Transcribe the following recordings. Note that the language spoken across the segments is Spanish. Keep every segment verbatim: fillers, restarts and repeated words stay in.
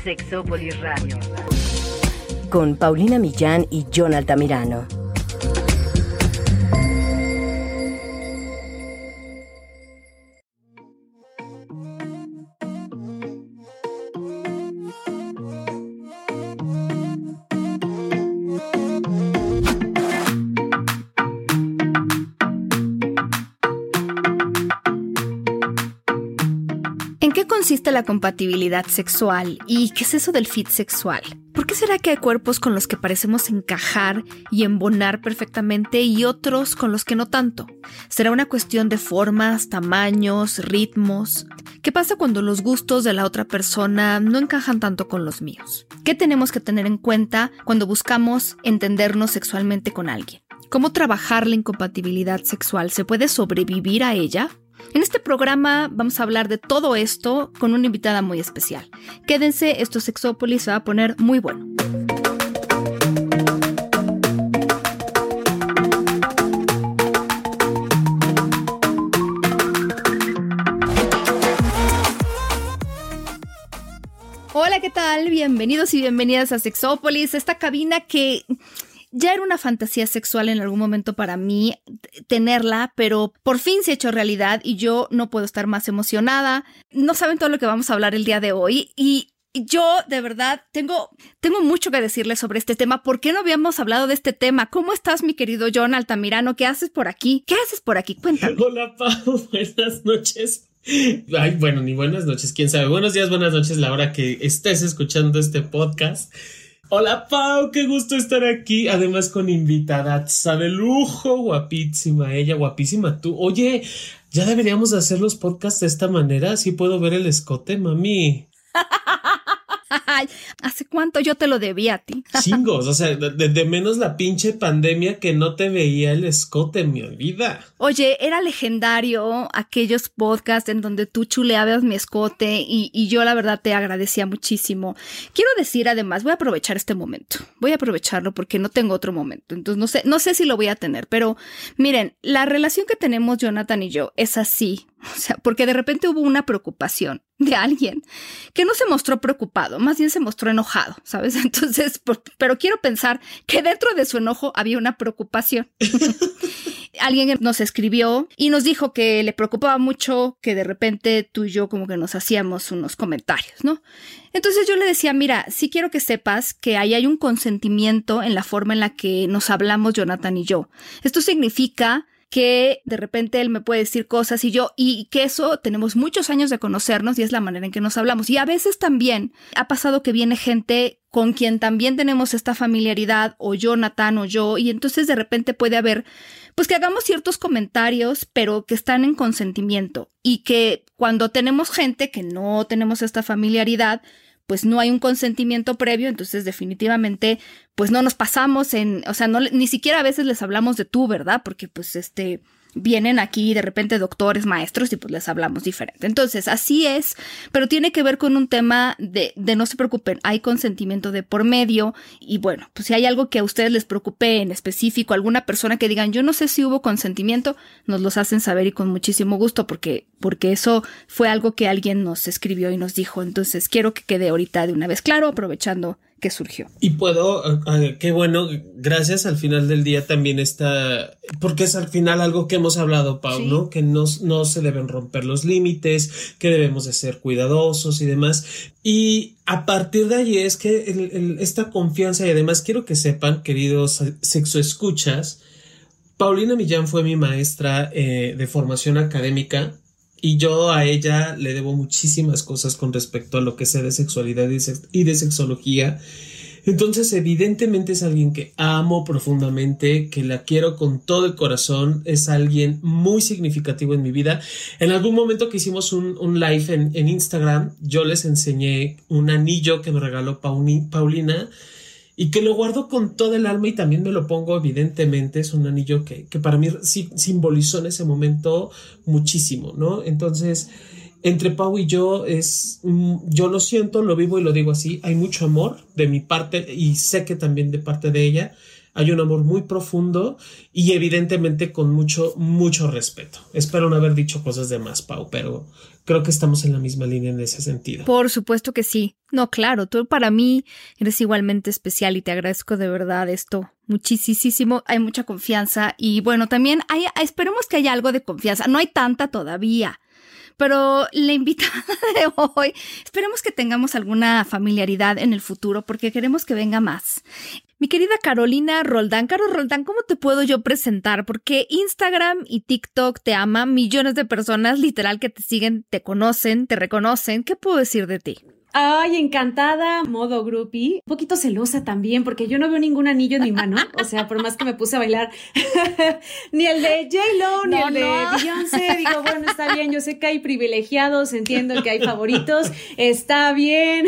Sexópolis Radio. Con Paulina Millán y John Altamirano. ¿En qué consiste la compatibilidad sexual? ¿Y qué es eso del fit sexual? ¿Por qué será que hay cuerpos con los que parecemos encajar y embonar perfectamente y otros con los que no tanto? ¿Será una cuestión de formas, tamaños, ritmos? ¿Qué pasa cuando los gustos de la otra persona no encajan tanto con los míos? ¿Qué tenemos que tener en cuenta cuando buscamos entendernos sexualmente con alguien? ¿Cómo trabajar la incompatibilidad sexual? ¿Se puede sobrevivir a ella? En este programa vamos a hablar de todo esto con una invitada muy especial. Quédense, esto es Sexópolis, se va a poner muy bueno. Hola, ¿qué tal? Bienvenidos y bienvenidas a Sexópolis, esta cabina que ya era una fantasía sexual en algún momento para mí tenerla, pero por fin se ha hecho realidad y yo no puedo estar más emocionada. No saben todo lo que vamos a hablar el día de hoy y yo de verdad tengo, tengo mucho que decirles sobre este tema. ¿Por qué no habíamos hablado de este tema? ¿Cómo estás, mi querido John Altamirano? ¿Qué haces por aquí? ¿Qué haces por aquí? Cuéntame. Hola, Pau. Buenas noches. Ay, bueno, ni buenas noches, quién sabe. Buenos días, buenas noches, la hora que estés escuchando este podcast. Hola, Pau, qué gusto estar aquí, además con invitada de lujo, guapísima ella, guapísima tú. Oye, ya deberíamos hacer los podcasts de esta manera, así puedo ver el escote, mami. ¿Hace cuánto yo te lo debía a ti? Chingos, o sea, de, de menos la pinche pandemia que no te veía el escote en mi vida. Oye, era legendario aquellos podcasts en donde tú chuleabas mi escote y, y yo la verdad te agradecía muchísimo. Quiero decir además, voy a aprovechar este momento, voy a aprovecharlo porque no tengo otro momento, entonces no sé, no sé si lo voy a tener, pero miren, la relación que tenemos Jonathan y yo es así. O sea, porque de repente hubo una preocupación de alguien que no se mostró preocupado, más bien se mostró enojado, ¿sabes? Entonces, por, pero quiero pensar que dentro de su enojo había una preocupación. Alguien nos escribió y nos dijo que le preocupaba mucho que de repente tú y yo como que nos hacíamos unos comentarios, ¿no? Entonces yo le decía, mira, sí quiero que sepas que ahí hay un consentimiento en la forma en la que nos hablamos Jonathan y yo. Esto significa que de repente él me puede decir cosas y yo, y que eso tenemos muchos años de conocernos y es la manera en que nos hablamos. Y a veces también ha pasado que viene gente con quien también tenemos esta familiaridad, o Jonathan o yo, y entonces de repente puede haber, pues que hagamos ciertos comentarios, pero que están en consentimiento. Y que cuando tenemos gente que no tenemos esta familiaridad, pues no hay un consentimiento previo, entonces definitivamente pues no nos pasamos en, o sea, no, ni siquiera a veces les hablamos de tú, ¿verdad? Porque pues este, vienen aquí de repente doctores, maestros y pues les hablamos diferente. Entonces así es, pero tiene que ver con un tema de, de no se preocupen, hay consentimiento de por medio y bueno, pues si hay algo que a ustedes les preocupe en específico, alguna persona que digan yo no sé si hubo consentimiento, nos los hacen saber y con muchísimo gusto porque, porque eso fue algo que alguien nos escribió y nos dijo. Entonces quiero que quede ahorita de una vez claro, aprovechando que surgió. Y puedo, uh, qué bueno, gracias, al final del día también está, porque es al final algo que hemos hablado, Pau, sí, ¿no? Que no, no se deben romper los límites, que debemos de ser cuidadosos y demás. Y a partir de allí es que el, el, esta confianza, y además quiero que sepan, queridos sexoescuchas, Paulina Millán fue mi maestra eh, de formación académica. Y yo a ella le debo muchísimas cosas con respecto a lo que sé de sexualidad y, sex- y de sexología. Entonces, evidentemente es alguien que amo profundamente, que la quiero con todo el corazón. Es alguien muy significativo en mi vida. En algún momento que hicimos un, un live en, en Instagram, yo les enseñé un anillo que me regaló Pauni- Paulina y que lo guardo con todo el alma y también me lo pongo, evidentemente. Es un anillo que, que para mí sí, simbolizó en ese momento muchísimo, ¿no? Entonces, entre Pau y yo es, yo lo siento, lo vivo y lo digo así, hay mucho amor de mi parte y sé que también de parte de ella. hay un amor muy profundo y evidentemente con mucho, mucho respeto. Espero no haber dicho cosas de más, Pau, pero creo que estamos en la misma línea en ese sentido. Por supuesto que sí. No, claro, tú para mí eres igualmente especial y te agradezco de verdad esto muchísimo. Hay mucha confianza y bueno, también hay, esperemos que haya algo de confianza. No hay tanta todavía. Pero la invitada de hoy, esperemos que tengamos alguna familiaridad en el futuro porque queremos que venga más. Mi querida Carolina Roldán. Caro Roldán, ¿cómo te puedo yo presentar? Porque Instagram y TikTok te aman, millones de personas literal que te siguen, te conocen, te reconocen. ¿Qué puedo decir de ti? Ay, encantada, modo groupie. Un poquito celosa también, porque yo no veo ningún anillo en mi mano. O sea, por más que me puse a bailar, ni el de J-Lo, ni no, el de no. Beyoncé. Digo, bueno, está bien, yo sé que hay privilegiados, entiendo que hay favoritos, está bien.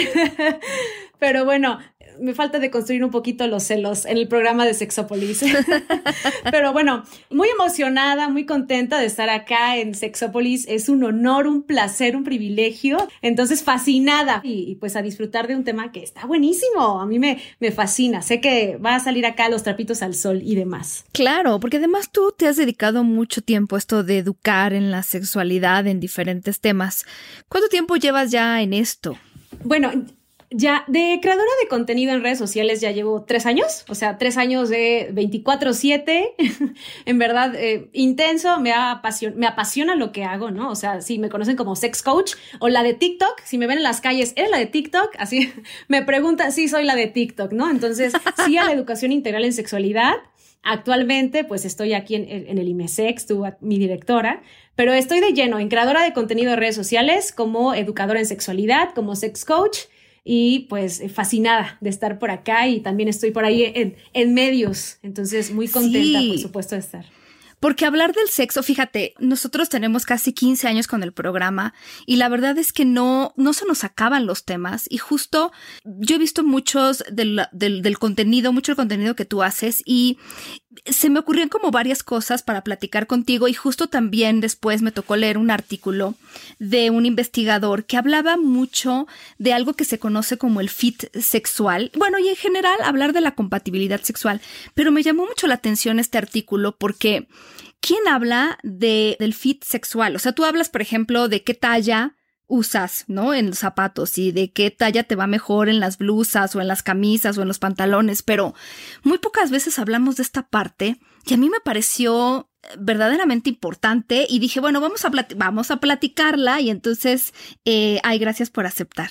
Pero bueno, me falta de construir un poquito los celos en el programa de Sexópolis. Pero bueno, muy emocionada, muy contenta de estar acá en Sexópolis. Es un honor, un placer, un privilegio. Entonces, fascinada. Y, y pues a disfrutar de un tema que está buenísimo. A mí me, me fascina. Sé que va a salir acá los trapitos al sol y demás. Claro, porque además tú te has dedicado mucho tiempo a esto de educar en la sexualidad en diferentes temas. ¿Cuánto tiempo llevas ya en esto? Bueno, ya de creadora de contenido en redes sociales ya llevo tres años, o sea, tres años de veinticuatro siete, en verdad, eh, intenso, me, apasion- me apasiona lo que hago, ¿no? O sea, si me conocen como sex coach o la de TikTok, si me ven en las calles, ¿eres la de TikTok? Así me preguntan, sí, soy la de TikTok, ¿no? Entonces, sí a la educación integral en sexualidad. Actualmente, pues estoy aquí en, en el IMESEX, tú, mi directora, pero estoy de lleno en creadora de contenido de redes sociales, como educadora en sexualidad, como sex coach, y pues fascinada de estar por acá y también estoy por ahí en, en medios, entonces muy contenta, sí, por supuesto, de estar. Porque hablar del sexo, fíjate, nosotros tenemos casi quince años con el programa y la verdad es que no, no se nos acaban los temas y justo yo he visto muchos del, del, del contenido, mucho el contenido que tú haces y se me ocurrieron como varias cosas para platicar contigo y justo también después me tocó leer un artículo de un investigador que hablaba mucho de algo que se conoce como el fit sexual. Bueno, y en general hablar de la compatibilidad sexual, pero me llamó mucho la atención este artículo porque ¿quién habla de, del fit sexual? O sea, tú hablas, por ejemplo, de qué talla usas, ¿no? En los zapatos y de qué talla te va mejor en las blusas o en las camisas o en los pantalones, pero muy pocas veces hablamos de esta parte y a mí me pareció verdaderamente importante y dije, bueno, vamos a, plat- vamos a platicarla y entonces, eh, ay, gracias por aceptar.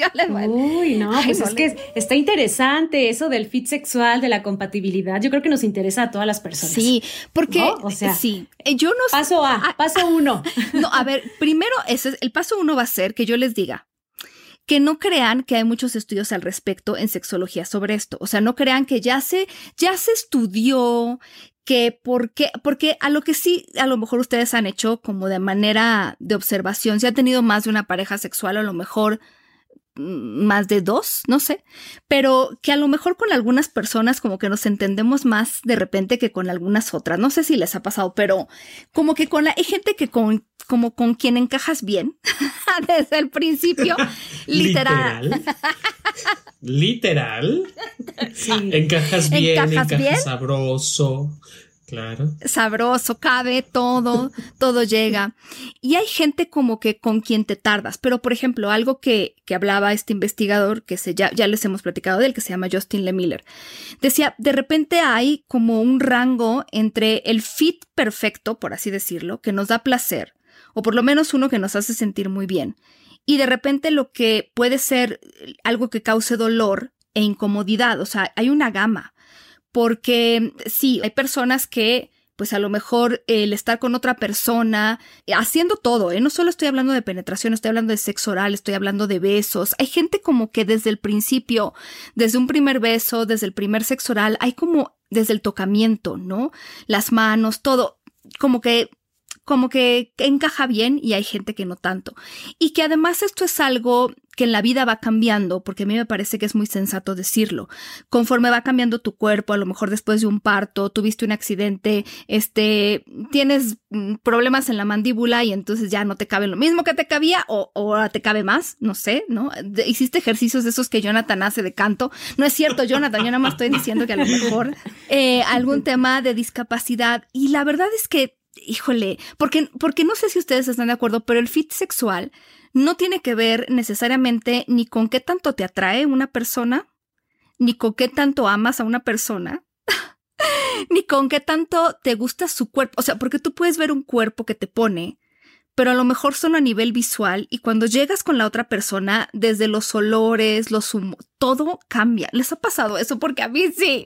Uy, no, pues ay, es vale. que está interesante eso del fit sexual, de la compatibilidad. Yo creo que nos interesa a todas las personas. Sí, porque, ¿no? O sea, sí, yo no paso A, ah, paso uno. No, a ver, primero, ese es, el paso uno va a ser que yo les diga que no crean que hay muchos estudios al respecto en sexología sobre esto. O sea, no crean que ya se, ya se estudió, que por qué, porque a lo que sí, a lo mejor ustedes han hecho como de manera de observación, si han tenido más de una pareja sexual, a lo mejor más de dos, no sé, pero que a lo mejor con algunas personas como que nos entendemos más de repente que con algunas otras, no sé si les ha pasado, pero como que con la, hay gente que con, como con quien encajas bien desde el principio, literal. Literal. Literal. Sí. Encajas bien, ¿Encajas encajas bien? sabroso. Claro. Sabroso, cabe, todo, todo llega. Y hay gente como que con quien te tardas. Pero, por ejemplo, algo que, que hablaba este investigador, que se, ya, ya les hemos platicado de él, que se llama Justin Lemiller, decía, de repente hay como un rango entre el fit perfecto, por así decirlo, que nos da placer, o por lo menos uno que nos hace sentir muy bien, y de repente lo que puede ser algo que cause dolor e incomodidad. O sea, hay una gama. Porque sí, hay personas que, pues a lo mejor el estar con otra persona, haciendo todo, ¿eh? No solo estoy hablando de penetración, estoy hablando de sexo oral, estoy hablando de besos. Hay gente como que desde el principio, desde un primer beso, desde el primer sexo oral, hay como desde el tocamiento, ¿no? Las manos, todo, como que, como que encaja bien y hay gente que no tanto. Y que además esto es algo que en la vida va cambiando, porque a mí me parece que es muy sensato decirlo. Conforme va cambiando tu cuerpo, a lo mejor después de un parto, tuviste un accidente, este, tienes problemas en la mandíbula y entonces ya no te cabe lo mismo que te cabía o, o ahora te cabe más, no sé, ¿no? De, hiciste ejercicios de esos que Jonathan hace de canto. No es cierto, Jonathan, yo nada más estoy diciendo que a lo mejor eh, algún tema de discapacidad. Y la verdad es que, híjole, porque, porque no sé si ustedes están de acuerdo, pero el fit sexual no tiene que ver necesariamente ni con qué tanto te atrae una persona, ni con qué tanto amas a una persona, ni con qué tanto te gusta su cuerpo. O sea, porque tú puedes ver un cuerpo que te pone, pero a lo mejor solo a nivel visual, y cuando llegas con la otra persona, desde los olores, los humos, todo cambia. ¿Les ha pasado eso? Porque a mí sí.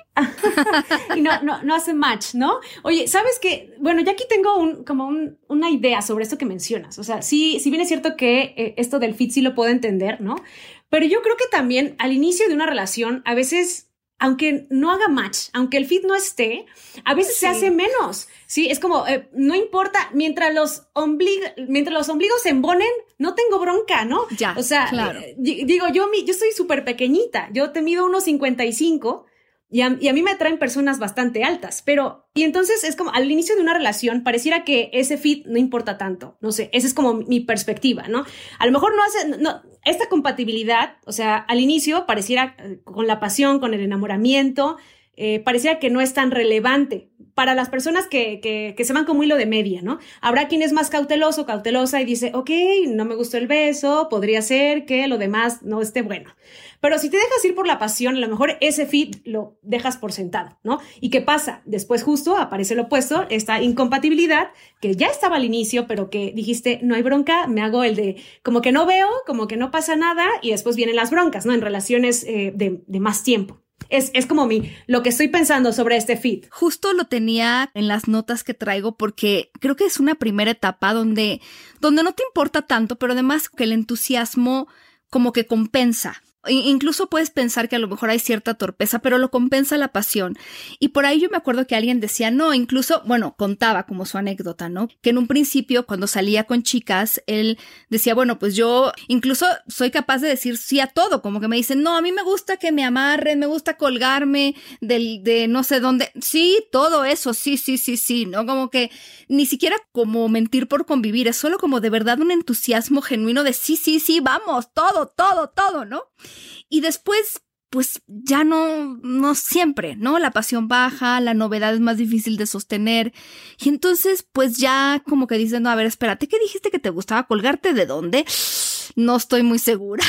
Y no, no, no hace match, ¿no? Oye, ¿sabes qué? Bueno, ya aquí tengo un, como un, una idea sobre esto que mencionas. O sea, sí, sí bien es cierto que eh, esto del fit sí lo puedo entender, ¿no? Pero yo creo que también al inicio de una relación, a veces, aunque no haga match, aunque el fit no esté, a veces sí se hace menos, ¿sí? Es como, eh, no importa, mientras los, omblig- mientras los ombligos se embonen, no tengo bronca, ¿no? Ya, o sea, claro. eh, digo, yo, mi, yo soy súper pequeñita, yo te mido uno cincuenta y cinco y a, y a mí me atraen personas bastante altas, pero, y entonces es como, al inicio de una relación, pareciera que ese fit no importa tanto, no sé, esa es como mi perspectiva, ¿no? A lo mejor no hace, no, esta compatibilidad, o sea, al inicio pareciera eh, con la pasión, con el enamoramiento, eh, pareciera que no es tan relevante para las personas que, que, que se van como hilo de media, ¿no? Habrá quien es más cauteloso, cautelosa y dice, ok, no me gustó el beso, podría ser que lo demás no esté bueno. Pero si te dejas ir por la pasión, a lo mejor ese fit lo dejas por sentado, ¿no? ¿Y qué pasa? Después justo aparece lo opuesto, esta incompatibilidad que ya estaba al inicio, pero que dijiste, no hay bronca, me hago el de como que no veo, como que no pasa nada y después vienen las broncas, ¿no? En relaciones eh, de, de más tiempo. Es, es como mi, lo que estoy pensando sobre este fit. Justo lo tenía en las notas que traigo porque creo que es una primera etapa donde, donde no te importa tanto, pero además que el entusiasmo como que compensa. Incluso puedes pensar que a lo mejor hay cierta torpeza, pero lo compensa la pasión. Y por ahí yo me acuerdo que alguien decía, no, incluso, bueno, contaba como su anécdota, ¿no? Que en un principio, cuando salía con chicas, él decía, bueno, pues yo incluso soy capaz de decir sí a todo, como que me dicen, no, a mí me gusta que me amarren, me gusta colgarme del, de no sé dónde. Sí, todo eso, sí, sí, sí, sí, ¿no? Como que ni siquiera como mentir por convivir, es solo como de verdad un entusiasmo genuino de sí, sí, sí, vamos, todo, todo, todo, ¿no? Y después, pues ya no, no siempre, ¿no? La pasión baja, la novedad es más difícil de sostener. Y entonces, pues ya como que dicen, no, a ver, espérate, ¿qué dijiste que te gustaba colgarte? ¿De dónde? No estoy muy segura.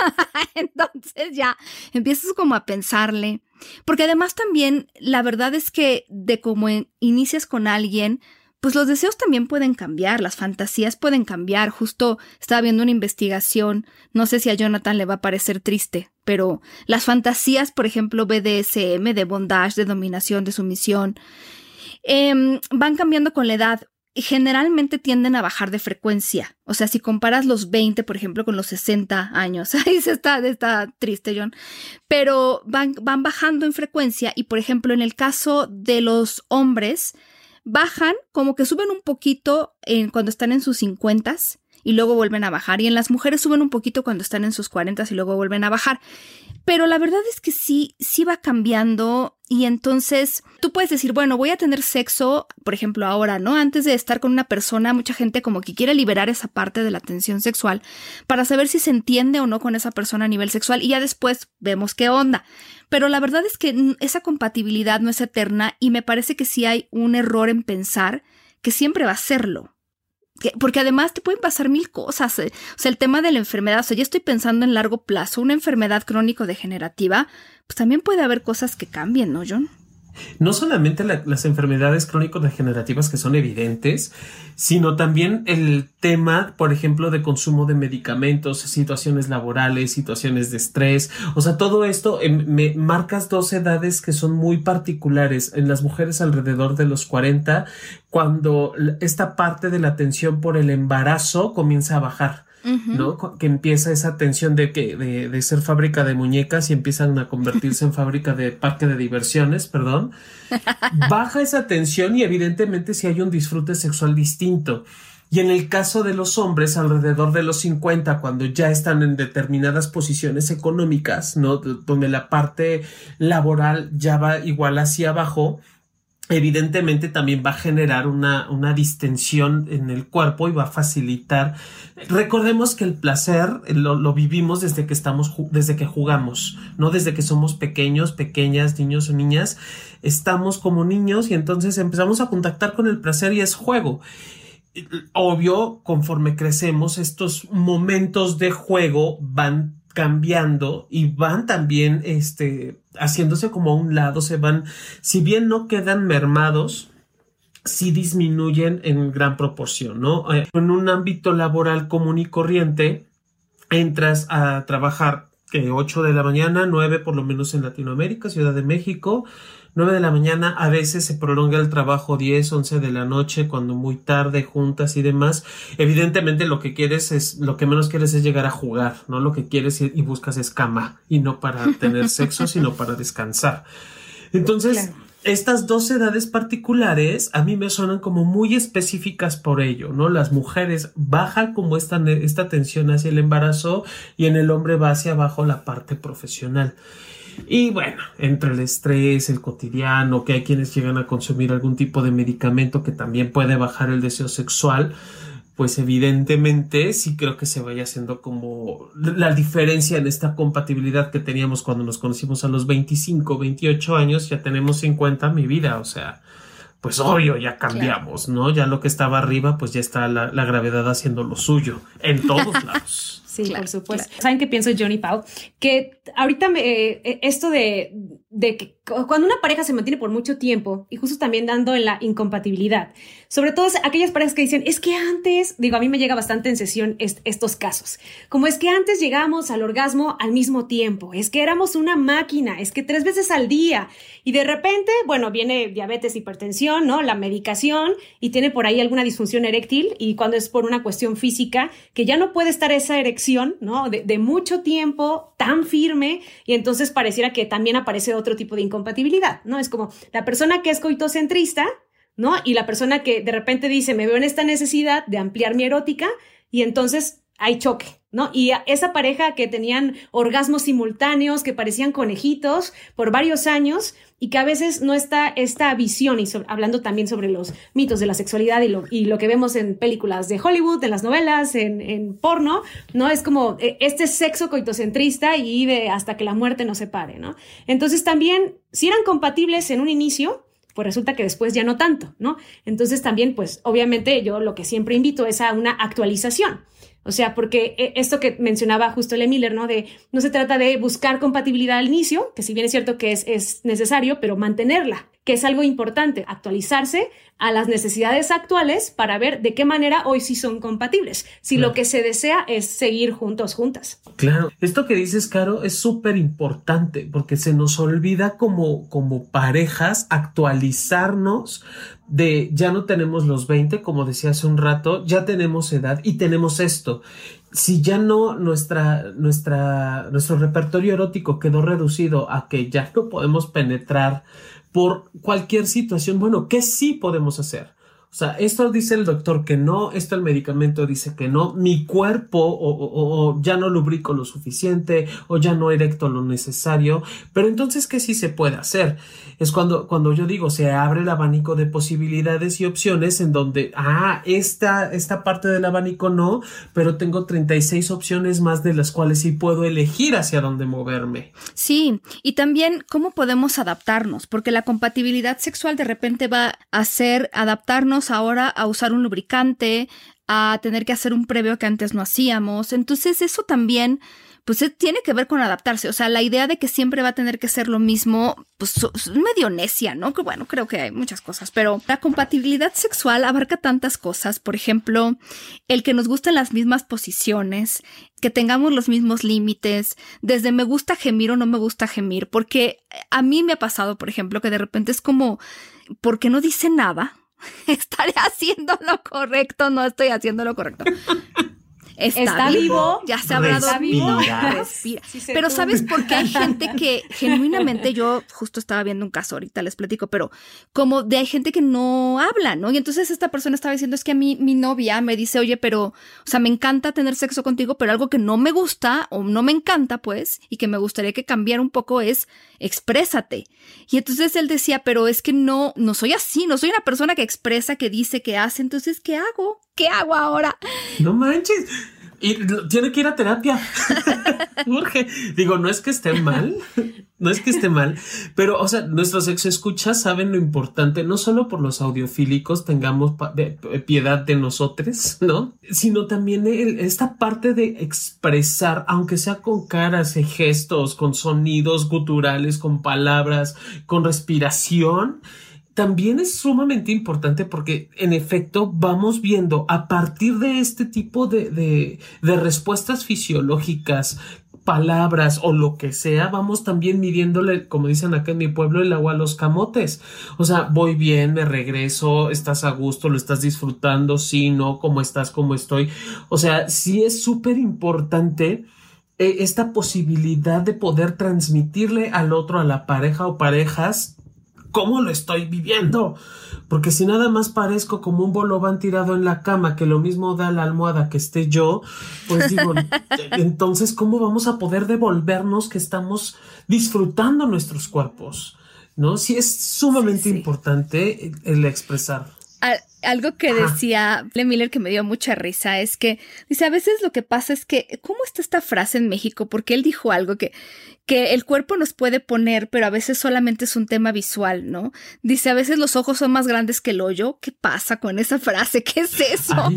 Entonces ya empiezas como a pensarle. Porque además también, la verdad es que de cómo inicias con alguien, pues los deseos también pueden cambiar, las fantasías pueden cambiar. Justo estaba viendo una investigación, no sé si a Jonathan le va a parecer triste, pero las fantasías, por ejemplo, B D S M, de bondage, de dominación, de sumisión, eh, van cambiando con la edad y generalmente tienden a bajar de frecuencia. O sea, si comparas los veinte, por ejemplo, con los sesenta años, ahí se está, está triste, John, pero van, van bajando en frecuencia y, por ejemplo, en el caso de los hombres, bajan, como que suben un poquito en, cuando están en sus cincuentas y luego vuelven a bajar. Y en las mujeres suben un poquito cuando están en sus cuarentas y luego vuelven a bajar. Pero la verdad es que sí, sí va cambiando. Y entonces tú puedes decir, bueno, voy a tener sexo, por ejemplo, ahora, ¿no? Antes de estar con una persona, mucha gente como que quiere liberar esa parte de la tensión sexual para saber si se entiende o no con esa persona a nivel sexual y ya después vemos qué onda. Pero la verdad es que esa compatibilidad no es eterna y me parece que sí hay un error en pensar que siempre va a serlo. Que, porque además te pueden pasar mil cosas. Eh. O sea, el tema de la enfermedad, o sea, ya estoy pensando en largo plazo, una enfermedad crónico-degenerativa, pues también puede haber cosas que cambien, ¿no, John? No solamente la, las enfermedades crónico-degenerativas que son evidentes, sino también el tema, por ejemplo, de consumo de medicamentos, situaciones laborales, situaciones de estrés. O sea, todo esto eh, me marcas dos edades que son muy particulares en las mujeres alrededor de los cuarenta, cuando esta parte de la atención por el embarazo comienza a bajar. uh-huh. ¿no? Que empieza esa tensión de que de, de ser fábrica de muñecas y empiezan a convertirse en fábrica de parque de diversiones, perdón. Baja esa tensión y evidentemente si hay un disfrute sexual distinto. Y en el caso de los hombres, alrededor de los cincuenta, cuando ya están en determinadas posiciones económicas, ¿no? Donde la parte laboral ya va igual hacia abajo, evidentemente también va a generar una, una distensión en el cuerpo y va a facilitar. Recordemos que el placer lo, lo vivimos desde que estamos, desde que jugamos, ¿no? Desde que somos pequeños, pequeñas, niños o niñas, estamos como niños y entonces empezamos a contactar con el placer y es juego. Obvio, conforme crecemos, estos momentos de juego van cambiando y van también este, haciéndose como a un lado, se van, si bien no quedan mermados, sí disminuyen en gran proporción, ¿no? Eh, en un ámbito laboral común y corriente, entras a trabajar que ocho de la mañana, nueve por lo menos en Latinoamérica, Ciudad de México, nueve de la mañana, a veces se prolonga el trabajo diez, once de la noche, cuando muy tarde, juntas y demás. Evidentemente lo que quieres es, lo que menos quieres es llegar a jugar, ¿no? Lo que quieres y buscas es cama, y no para tener sexo, sino para descansar. Entonces, claro, estas dos edades particulares a mí me suenan como muy específicas por ello, ¿no? Las mujeres bajan como esta, esta tensión hacia el embarazo y en el hombre va hacia abajo la parte profesional. Y bueno, entre el estrés, el cotidiano, que hay quienes llegan a consumir algún tipo de medicamento que también puede bajar el deseo sexual, pues evidentemente sí creo que se vaya haciendo como la diferencia en esta compatibilidad que teníamos cuando nos conocimos a los veinticinco, veintiocho años, ya tenemos cincuenta, mi vida, o sea, pues obvio, ya cambiamos, claro, ¿no? Ya lo que estaba arriba, pues ya está la, la gravedad haciendo lo suyo, en todos lados. Sí, claro, por supuesto. Claro. ¿Saben qué pienso, John y Pau? Que ahorita me, eh, esto de, de que cuando una pareja se mantiene por mucho tiempo y justo también dando en la incompatibilidad, sobre todo aquellas parejas que dicen, es que antes, digo, a mí me llega bastante en sesión est- estos casos, como es que antes llegábamos al orgasmo al mismo tiempo, es que éramos una máquina, es que tres veces al día y de repente, bueno, viene diabetes, hipertensión, ¿no? La medicación y tiene por ahí alguna disfunción eréctil y cuando es por una cuestión física que ya no puede estar esa erección, ¿no? De, de mucho tiempo, tan firme, y entonces pareciera que también aparece otro tipo de incompatibilidad, ¿no? Es como la persona que es coitocentrista, ¿no? Y la persona que de repente dice, me veo en esta necesidad de ampliar mi erótica, y entonces hay choque, ¿no? Y esa pareja que tenían orgasmos simultáneos, que parecían conejitos por varios años, y que a veces no está esta visión, y sobre, hablando también sobre los mitos de la sexualidad y lo, y lo que vemos en películas de Hollywood, en las novelas, en, en porno, ¿no? Es como este sexo coitocentrista y de hasta que la muerte nos separe, ¿no? Entonces también, si eran compatibles en un inicio, pues resulta que después ya no tanto, ¿no? Entonces también, pues obviamente yo lo que siempre invito es a una actualización. O sea, porque esto que mencionaba justo Lee Miller, ¿no? De no se trata de buscar compatibilidad al inicio, que si bien es cierto que es, es necesario, pero mantenerla, que es algo importante, actualizarse a las necesidades actuales para ver de qué manera hoy sí son compatibles, si claro, lo que se desea es seguir juntos, juntas. Claro, esto que dices, Caro, es súper importante porque se nos olvida como, como parejas actualizarnos de ya no tenemos los veinte, como decía hace un rato, ya tenemos edad y tenemos esto. Si ya no nuestra, nuestra, nuestro repertorio erótico quedó reducido a que ya no podemos penetrar por cualquier situación, bueno, ¿qué sí podemos hacer? O sea, esto dice el doctor que no, esto el medicamento dice que no, mi cuerpo o, o, o ya no lubrico lo suficiente o ya no erecto lo necesario, pero entonces, ¿qué sí se puede hacer? Es cuando, cuando yo digo, se abre el abanico de posibilidades y opciones en donde, ah, esta, esta parte del abanico no, pero tengo treinta y seis opciones más de las cuales sí puedo elegir hacia dónde moverme. Sí, y también cómo podemos adaptarnos, porque la compatibilidad sexual de repente va a hacer adaptarnos ahora a usar un lubricante, a tener que hacer un previo que antes no hacíamos. Entonces eso también pues tiene que ver con adaptarse. O sea, la idea de que siempre va a tener que ser lo mismo, pues es medio necia, ¿no? Que bueno, creo que hay muchas cosas, pero la compatibilidad sexual abarca tantas cosas. Por ejemplo, el que nos gusten las mismas posiciones, que tengamos los mismos límites, desde me gusta gemir o no me gusta gemir, porque a mí me ha pasado, por ejemplo, que de repente es como, ¿por qué no dice nada? Estaré haciendo lo correcto, no estoy haciendo lo correcto. está, está vivo, vivo, ya se habrá dormido. Respira. Sí, pero ¿sabes por qué hay gente que genuinamente, yo justo estaba viendo un caso, ahorita les platico, pero como de hay gente que no habla, ¿no? Y entonces esta persona estaba diciendo, es que a mí mi novia me dice, oye, pero, o sea, me encanta tener sexo contigo, pero algo que no me gusta o no me encanta, pues, y que me gustaría que cambiara un poco es exprésate. Y entonces él decía, pero es que no, no soy así, no soy una persona que expresa, que dice, que hace, entonces, ¿qué hago? ¿Qué hago ahora? No manches. Y tiene que ir a terapia. Urge. Digo, no es que esté mal, no es que esté mal, pero, o sea, nuestros sexoescuchas saben lo importante, no solo por los audiofílicos tengamos pa- de, de piedad de nosotros, ¿no? Sino también el, esta parte de expresar, aunque sea con caras y gestos, con sonidos guturales, con palabras, con respiración. También es sumamente importante porque en efecto vamos viendo a partir de este tipo de, de, de respuestas fisiológicas, palabras o lo que sea, vamos también midiéndole, como dicen acá en mi pueblo, el agua a los camotes. O sea, voy bien, me regreso, estás a gusto, lo estás disfrutando, sí, no, cómo estás, cómo estoy. O sea, sí es súper importante eh, esta posibilidad de poder transmitirle al otro, a la pareja o parejas, cómo lo estoy viviendo, porque si nada más parezco como un bolobán tirado en la cama, que lo mismo da la almohada que esté yo, pues digo, entonces ¿cómo vamos a poder devolvernos que estamos disfrutando nuestros cuerpos? ¿No? Sí es sumamente sí, sí. importante el, el expresar. Al- algo que Ajá. decía Ble Miller que me dio mucha risa es que dice, a veces lo que pasa es que, ¿cómo está esta frase en México? Porque él dijo algo que, que el cuerpo nos puede poner, pero a veces solamente es un tema visual, ¿no? Dice, a veces los ojos son más grandes que el hoyo. ¿Qué pasa con esa frase? ¿Qué es eso? Ay.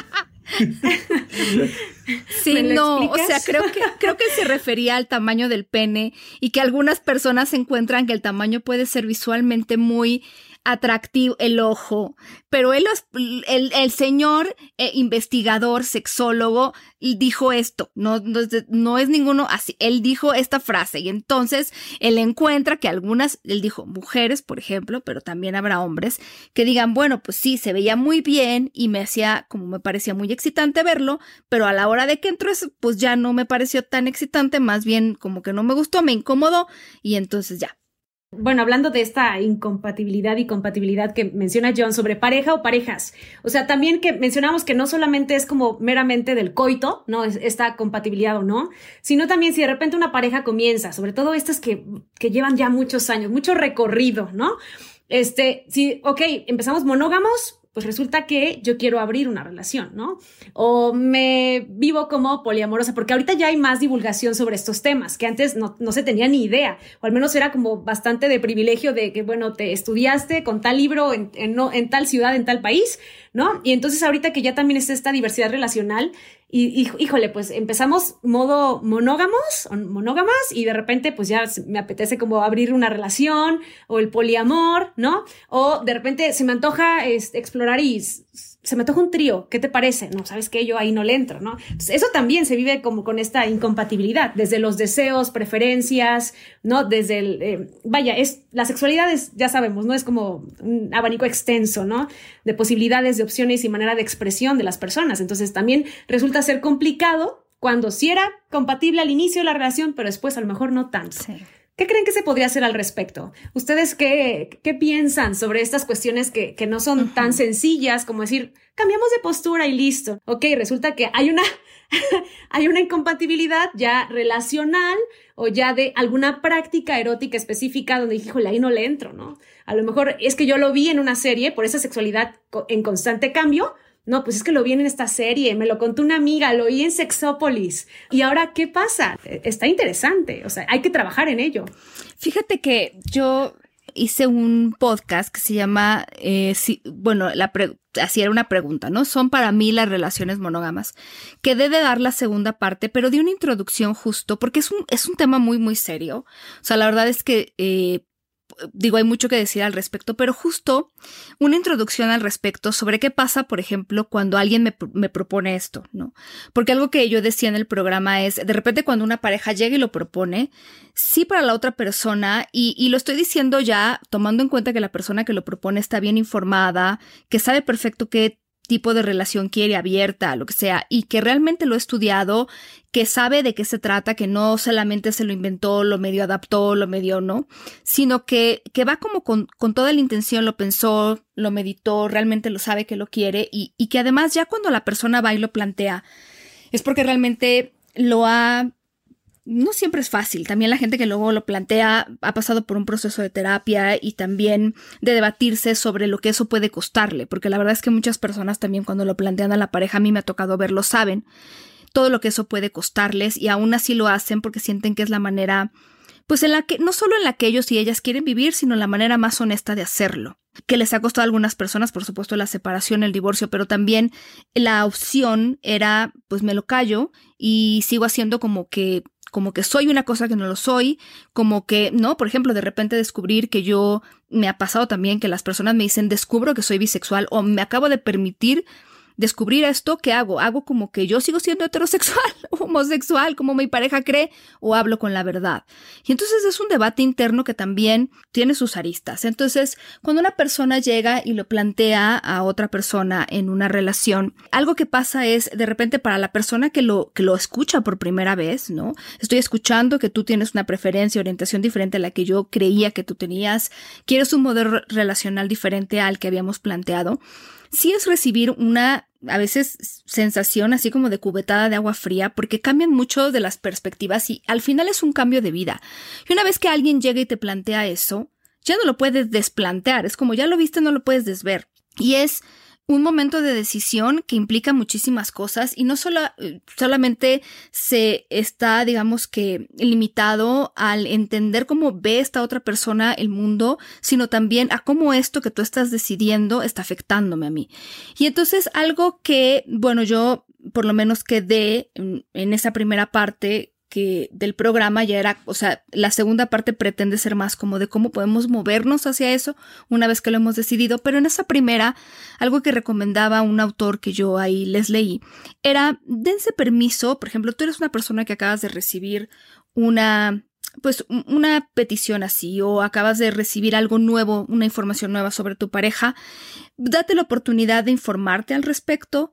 Sí, ¿Me lo no, explicas? o sea, creo que, creo que se refería al tamaño del pene y que algunas personas encuentran que el tamaño puede ser visualmente muy atractivo, el ojo, pero él, el, el señor eh, investigador, sexólogo, dijo esto, no, no, no es ninguno así, él dijo esta frase y entonces él encuentra que algunas, él dijo mujeres, por ejemplo, pero también habrá hombres que digan, bueno, pues sí, se veía muy bien y me hacía, como me parecía muy excitante verlo, pero a la hora de que entró, pues ya no me pareció tan excitante, más bien como que no me gustó, me incomodó y entonces ya. Bueno, hablando de esta incompatibilidad y compatibilidad que menciona John sobre pareja o parejas, o sea, también que mencionamos que no solamente es como meramente del coito, ¿no? Es esta compatibilidad o no, sino también si de repente una pareja comienza, sobre todo estas que, que llevan ya muchos años, mucho recorrido, ¿no? Este, si, ok, empezamos monógamos, pues resulta que yo quiero abrir una relación, ¿no? O me vivo como poliamorosa, porque ahorita ya hay más divulgación sobre estos temas, que antes no, no se tenía ni idea, o al menos era como bastante de privilegio de que, bueno, te estudiaste con tal libro en, en, no, en tal ciudad, en tal país, ¿no? Y entonces ahorita que ya también está esta diversidad relacional, y, y híjole, pues empezamos modo monógamos, monógamas, y de repente pues ya me apetece como abrir una relación, o el poliamor, ¿no? O de repente se me antoja este, explorar y se me antoja un trío, ¿qué te parece? No, ¿sabes qué? Yo ahí no le entro, ¿no? Entonces, eso también se vive como con esta incompatibilidad, desde los deseos, preferencias, ¿no? Desde el, eh, vaya, es, la sexualidad es, ya sabemos, ¿no? Es como un abanico extenso, ¿no? De posibilidades, de opciones y manera de expresión de las personas. Entonces, también resulta ser complicado cuando sí era compatible al inicio de la relación, pero después a lo mejor no tanto. Sí. ¿Qué creen que se podría hacer al respecto? ¿Ustedes qué, qué piensan sobre estas cuestiones que, que no son uh-huh. tan sencillas como decir, cambiamos de postura y listo? Ok, resulta que hay una, hay una incompatibilidad ya relacional o ya de alguna práctica erótica específica donde dije, híjole, ahí no le entro, ¿no? A lo mejor es que yo lo vi en una serie por esa sexualidad en constante cambio. No, pues es que lo vi en esta serie, me lo contó una amiga, lo oí en Sexópolis. ¿Y ahora qué pasa? Está interesante, o sea, hay que trabajar en ello. Fíjate que yo hice un podcast que se llama, eh, si, bueno, la pre- así era una pregunta, ¿no? Son para mí las relaciones monógamas. Quedé de dar la segunda parte, pero di una introducción justo, porque es un, es un tema muy, muy serio. O sea, la verdad es que... Eh, digo, hay mucho que decir al respecto, pero justo una introducción al respecto sobre qué pasa, por ejemplo, cuando alguien me, me propone esto, ¿no? Porque algo que yo decía en el programa es, de repente cuando una pareja llega y lo propone, sí para la otra persona, y, y lo estoy diciendo ya tomando en cuenta que la persona que lo propone está bien informada, que sabe perfecto qué tipo de relación quiere, abierta, lo que sea, y que realmente lo ha estudiado, que sabe de qué se trata, que no solamente se lo inventó, lo medio adaptó, lo medio no, sino que, que va como con, con toda la intención, lo pensó, lo meditó, realmente lo sabe que lo quiere, y, y que además ya cuando la persona va y lo plantea, es porque realmente lo ha... No siempre es fácil. También la gente que luego lo plantea ha pasado por un proceso de terapia y también de debatirse sobre lo que eso puede costarle, porque la verdad es que muchas personas también cuando lo plantean a la pareja, a mí me ha tocado verlo, saben todo lo que eso puede costarles y aún así lo hacen porque sienten que es la manera, pues en la que, no solo en la que ellos y ellas quieren vivir, sino la manera más honesta de hacerlo. Que les ha costado a algunas personas, por supuesto, la separación, el divorcio, pero también la opción era, pues me lo callo y sigo haciendo como que como que soy una cosa que no lo soy, como que, ¿no? Por ejemplo, de repente descubrir que yo, me ha pasado también que las personas me dicen, descubro que soy bisexual o me acabo de permitir descubrir esto, ¿qué hago? ¿Hago como que yo sigo siendo heterosexual, homosexual, como mi pareja cree, o hablo con la verdad? Y entonces es un debate interno que también tiene sus aristas. Entonces, cuando una persona llega y lo plantea a otra persona en una relación, algo que pasa es, de repente, para la persona que lo, que lo escucha por primera vez, ¿no? Estoy escuchando que tú tienes una preferencia, orientación diferente a la que yo creía que tú tenías, quieres un modelo relacional diferente al que habíamos planteado. Sí es recibir una, a veces, sensación así como de cubetada de agua fría, porque cambian mucho de las perspectivas y al final es un cambio de vida. Y una vez que alguien llega y te plantea eso, ya no lo puedes desplantear, es como ya lo viste, no lo puedes desver. Y es un momento de decisión que implica muchísimas cosas y no solo, solamente se está, digamos que, limitado al entender cómo ve esta otra persona el mundo, sino también a cómo esto que tú estás decidiendo está afectándome a mí. Y entonces algo que, bueno, yo por lo menos quedé en, en esa primera parte que del programa ya era, o sea, la segunda parte pretende ser más como de cómo podemos movernos hacia eso una vez que lo hemos decidido, pero en esa primera, algo que recomendaba un autor que yo ahí les leí, era dense permiso, por ejemplo, tú eres una persona que acabas de recibir una, pues una petición así, o acabas de recibir algo nuevo, una información nueva sobre tu pareja, date la oportunidad de informarte al respecto.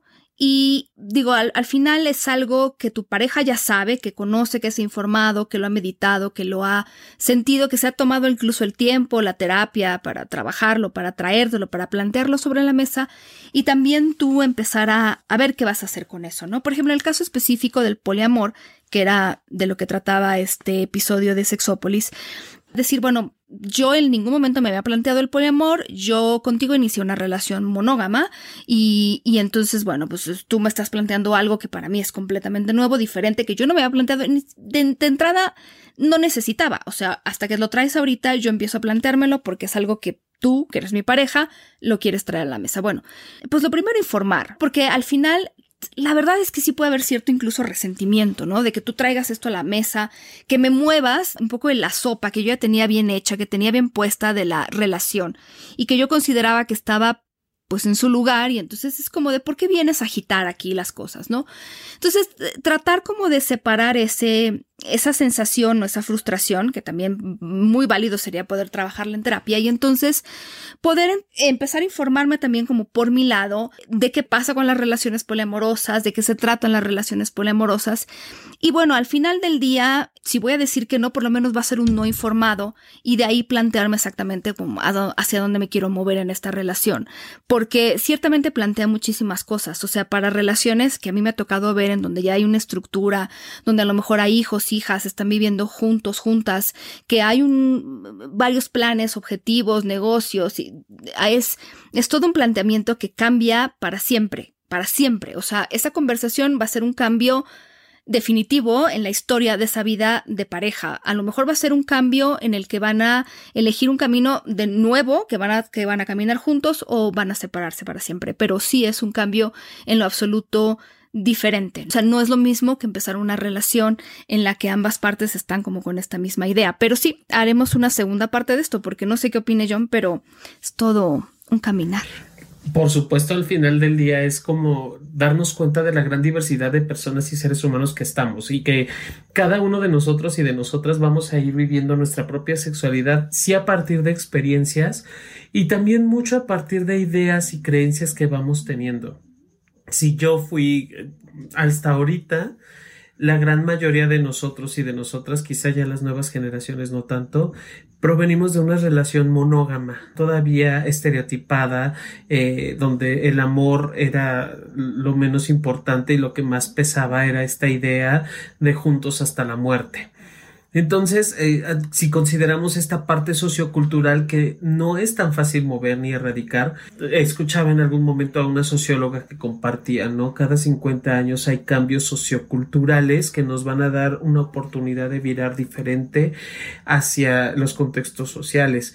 Y digo, al, al final es algo que tu pareja ya sabe, que conoce, que se ha informado, que lo ha meditado, que lo ha sentido, que se ha tomado incluso el tiempo, la terapia para trabajarlo, para traértelo, para plantearlo sobre la mesa y también tú empezar a, a ver qué vas a hacer con eso, ¿no? Por ejemplo, el caso específico del poliamor, que era de lo que trataba este episodio de Sexópolis, decir, bueno, yo en ningún momento me había planteado el poliamor, yo contigo inicié una relación monógama y, y entonces, bueno, pues tú me estás planteando algo que para mí es completamente nuevo, diferente, que yo no me había planteado, de, de entrada no necesitaba, o sea, hasta que lo traes ahorita yo empiezo a planteármelo porque es algo que tú, que eres mi pareja, lo quieres traer a la mesa. Bueno, pues lo primero informar, porque al final la verdad es que sí puede haber cierto incluso resentimiento, ¿no? De que tú traigas esto a la mesa, que me muevas un poco en la sopa que yo ya tenía bien hecha, que tenía bien puesta de la relación y que yo consideraba que estaba pues en su lugar y entonces es como de ¿por qué vienes a agitar aquí las cosas, no? Entonces tratar como de separar ese, esa sensación o esa frustración, que también muy válido sería poder trabajarla en terapia y entonces poder em- empezar a informarme también como por mi lado de qué pasa con las relaciones poliamorosas, de qué se tratan las relaciones poliamorosas y bueno, al final del día, si voy a decir que no, por lo menos va a ser un no informado y de ahí plantearme exactamente como hacia dónde me quiero mover en esta relación, porque ciertamente plantea muchísimas cosas, o sea, para relaciones que a mí me ha tocado ver en donde ya hay una estructura, donde a lo mejor hay hijos, hijas, están viviendo juntos, juntas, que hay un, varios planes, objetivos, negocios, y es, es todo un planteamiento que cambia para siempre, para siempre, o sea, esa conversación va a ser un cambio definitivo en la historia de esa vida de pareja. A lo mejor va a ser un cambio en el que van a elegir un camino de nuevo, que van a, que van a caminar juntos o van a separarse para siempre, pero sí es un cambio en lo absoluto diferente. O sea, no es lo mismo que empezar una relación en la que ambas partes están como con esta misma idea, pero sí, haremos una segunda parte de esto porque no sé qué opine John, pero es todo un caminar. Por supuesto, al final del día es como darnos cuenta de la gran diversidad de personas y seres humanos que estamos y que cada uno de nosotros y de nosotras vamos a ir viviendo nuestra propia sexualidad, sí a partir de experiencias y también mucho a partir de ideas y creencias que vamos teniendo. si yo fui hasta ahorita, la gran mayoría de nosotros y de nosotras, quizá ya las nuevas generaciones no tanto, provenimos de una relación monógama, todavía estereotipada, eh, donde el amor era lo menos importante y lo que más pesaba era esta idea de juntos hasta la muerte. Entonces, eh, si consideramos esta parte sociocultural que no es tan fácil mover ni erradicar, escuchaba en algún momento a una socióloga que compartía, ¿no? Cada cincuenta años hay cambios socioculturales que nos van a dar una oportunidad de virar diferente hacia los contextos sociales.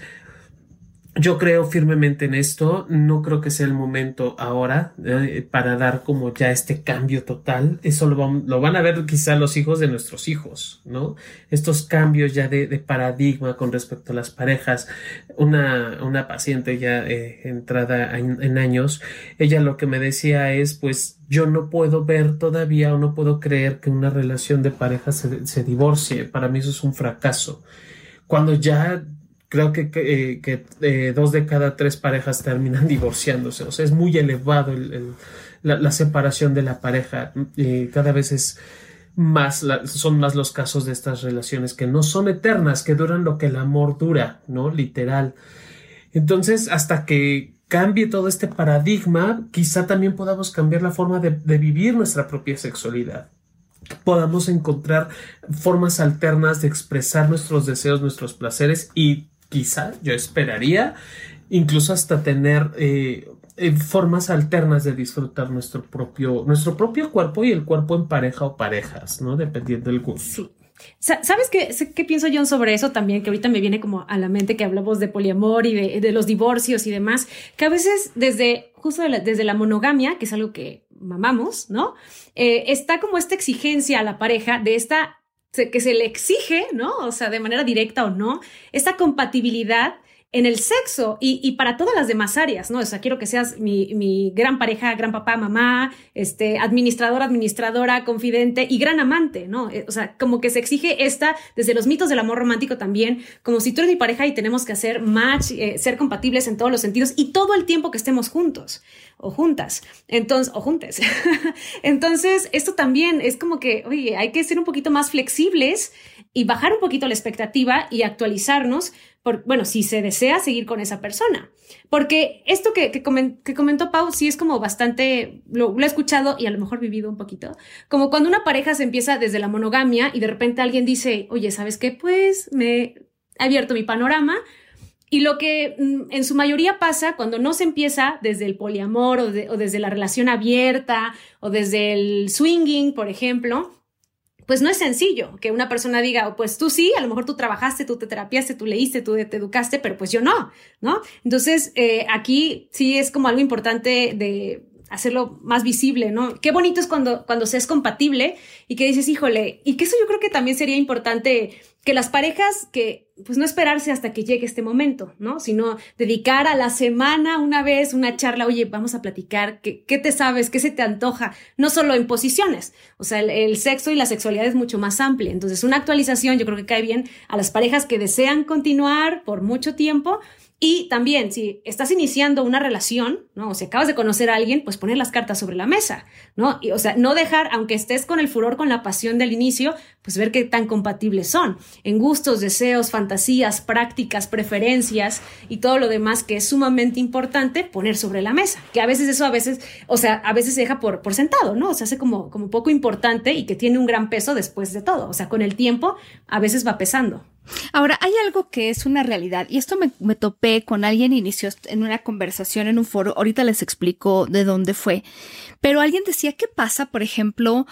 Yo creo firmemente en esto, no creo que sea el momento ahora eh, para dar como ya este cambio total. Eso lo van, lo van a ver quizá los hijos de nuestros hijos, ¿no? Estos cambios ya de, de paradigma con respecto a las parejas. Una, una paciente ya eh, entrada en, en años, ella lo que me decía es, pues yo no puedo ver todavía o no puedo creer que una relación de pareja se, se divorcie. Para mí eso es un fracaso. Cuando ya creo que, que, que eh, dos de cada tres parejas terminan divorciándose. O sea, es muy elevado el, el, la, la separación de la pareja. Eh, cada vez es más, la, son más los casos de estas relaciones que no son eternas, que duran lo que el amor dura, ¿no? Literal. Entonces, hasta que cambie todo este paradigma, quizá también podamos cambiar la forma de, de vivir nuestra propia sexualidad. Podamos encontrar formas alternas de expresar nuestros deseos, nuestros placeres y quizá, yo esperaría, incluso hasta tener eh, eh, formas alternas de disfrutar nuestro propio, nuestro propio cuerpo y el cuerpo en pareja o parejas, ¿no? Dependiendo del gusto. Sí. ¿Sabes qué, qué pienso yo sobre eso también? Que ahorita me viene como a la mente que hablamos de poliamor y de, de los divorcios y demás, que a veces desde, justo de la, desde la monogamia, que es algo que mamamos, ¿no? Eh, está como esta exigencia a la pareja de esta que se le exige, ¿no? O sea, de manera directa o no, esta compatibilidad en el sexo y, y para todas las demás áreas, ¿no? O sea, quiero que seas mi, mi gran pareja, gran papá, mamá, este, administrador, administradora, confidente y gran amante, ¿no? O sea, como que se exige esta, desde los mitos del amor romántico también, como si tú eres mi pareja y tenemos que hacer match, eh, ser compatibles en todos los sentidos y todo el tiempo que estemos juntos o juntas, entonces, o juntes. Entonces, esto también es como que, oye, hay que ser un poquito más flexibles y bajar un poquito la expectativa y actualizarnos, por, bueno, si se desea seguir con esa persona. Porque esto que, que, coment, que comentó Pau sí es como bastante, lo, lo he escuchado y a lo mejor vivido un poquito, como cuando una pareja se empieza desde la monogamia y de repente alguien dice, oye, ¿sabes qué? Pues me he abierto mi panorama. Y lo que en su mayoría pasa cuando no se empieza desde el poliamor o, de, o desde la relación abierta o desde el swinging, por ejemplo, pues no es sencillo que una persona diga, pues tú sí, a lo mejor tú trabajaste, tú te terapiaste, tú leíste, tú te educaste, pero pues yo no, ¿no? Entonces, eh, aquí sí es como algo importante de hacerlo más visible, ¿no? Qué bonito es cuando, cuando se es compatible y que dices, híjole, y que eso yo creo que también sería importante que las parejas que, pues no esperarse hasta que llegue este momento, ¿no? Sino dedicar a la semana una vez una charla, oye, vamos a platicar, ¿qué, qué te sabes? ¿Qué se te antoja? No solo en posiciones, o sea, el, el sexo y la sexualidad es mucho más amplia. Entonces, una actualización yo creo que cae bien a las parejas que desean continuar por mucho tiempo. Y también, si estás iniciando una relación, ¿no? O si acabas de conocer a alguien, pues poner las cartas sobre la mesa, ¿no? Y, o sea, no dejar, aunque estés con el furor, con la pasión del inicio, pues ver qué tan compatibles son en gustos, deseos, fantasías, prácticas, preferencias y todo lo demás que es sumamente importante poner sobre la mesa. Que a veces eso, a veces, o sea, a veces se deja por, por sentado, ¿no? O se hace como, como poco importante y que tiene un gran peso después de todo. O sea, con el tiempo a veces va pesando. Ahora, hay algo que es una realidad y esto me, me topé con alguien, inició en una conversación en un foro, ahorita les explico de dónde fue, pero alguien decía, ¿qué pasa, por ejemplo,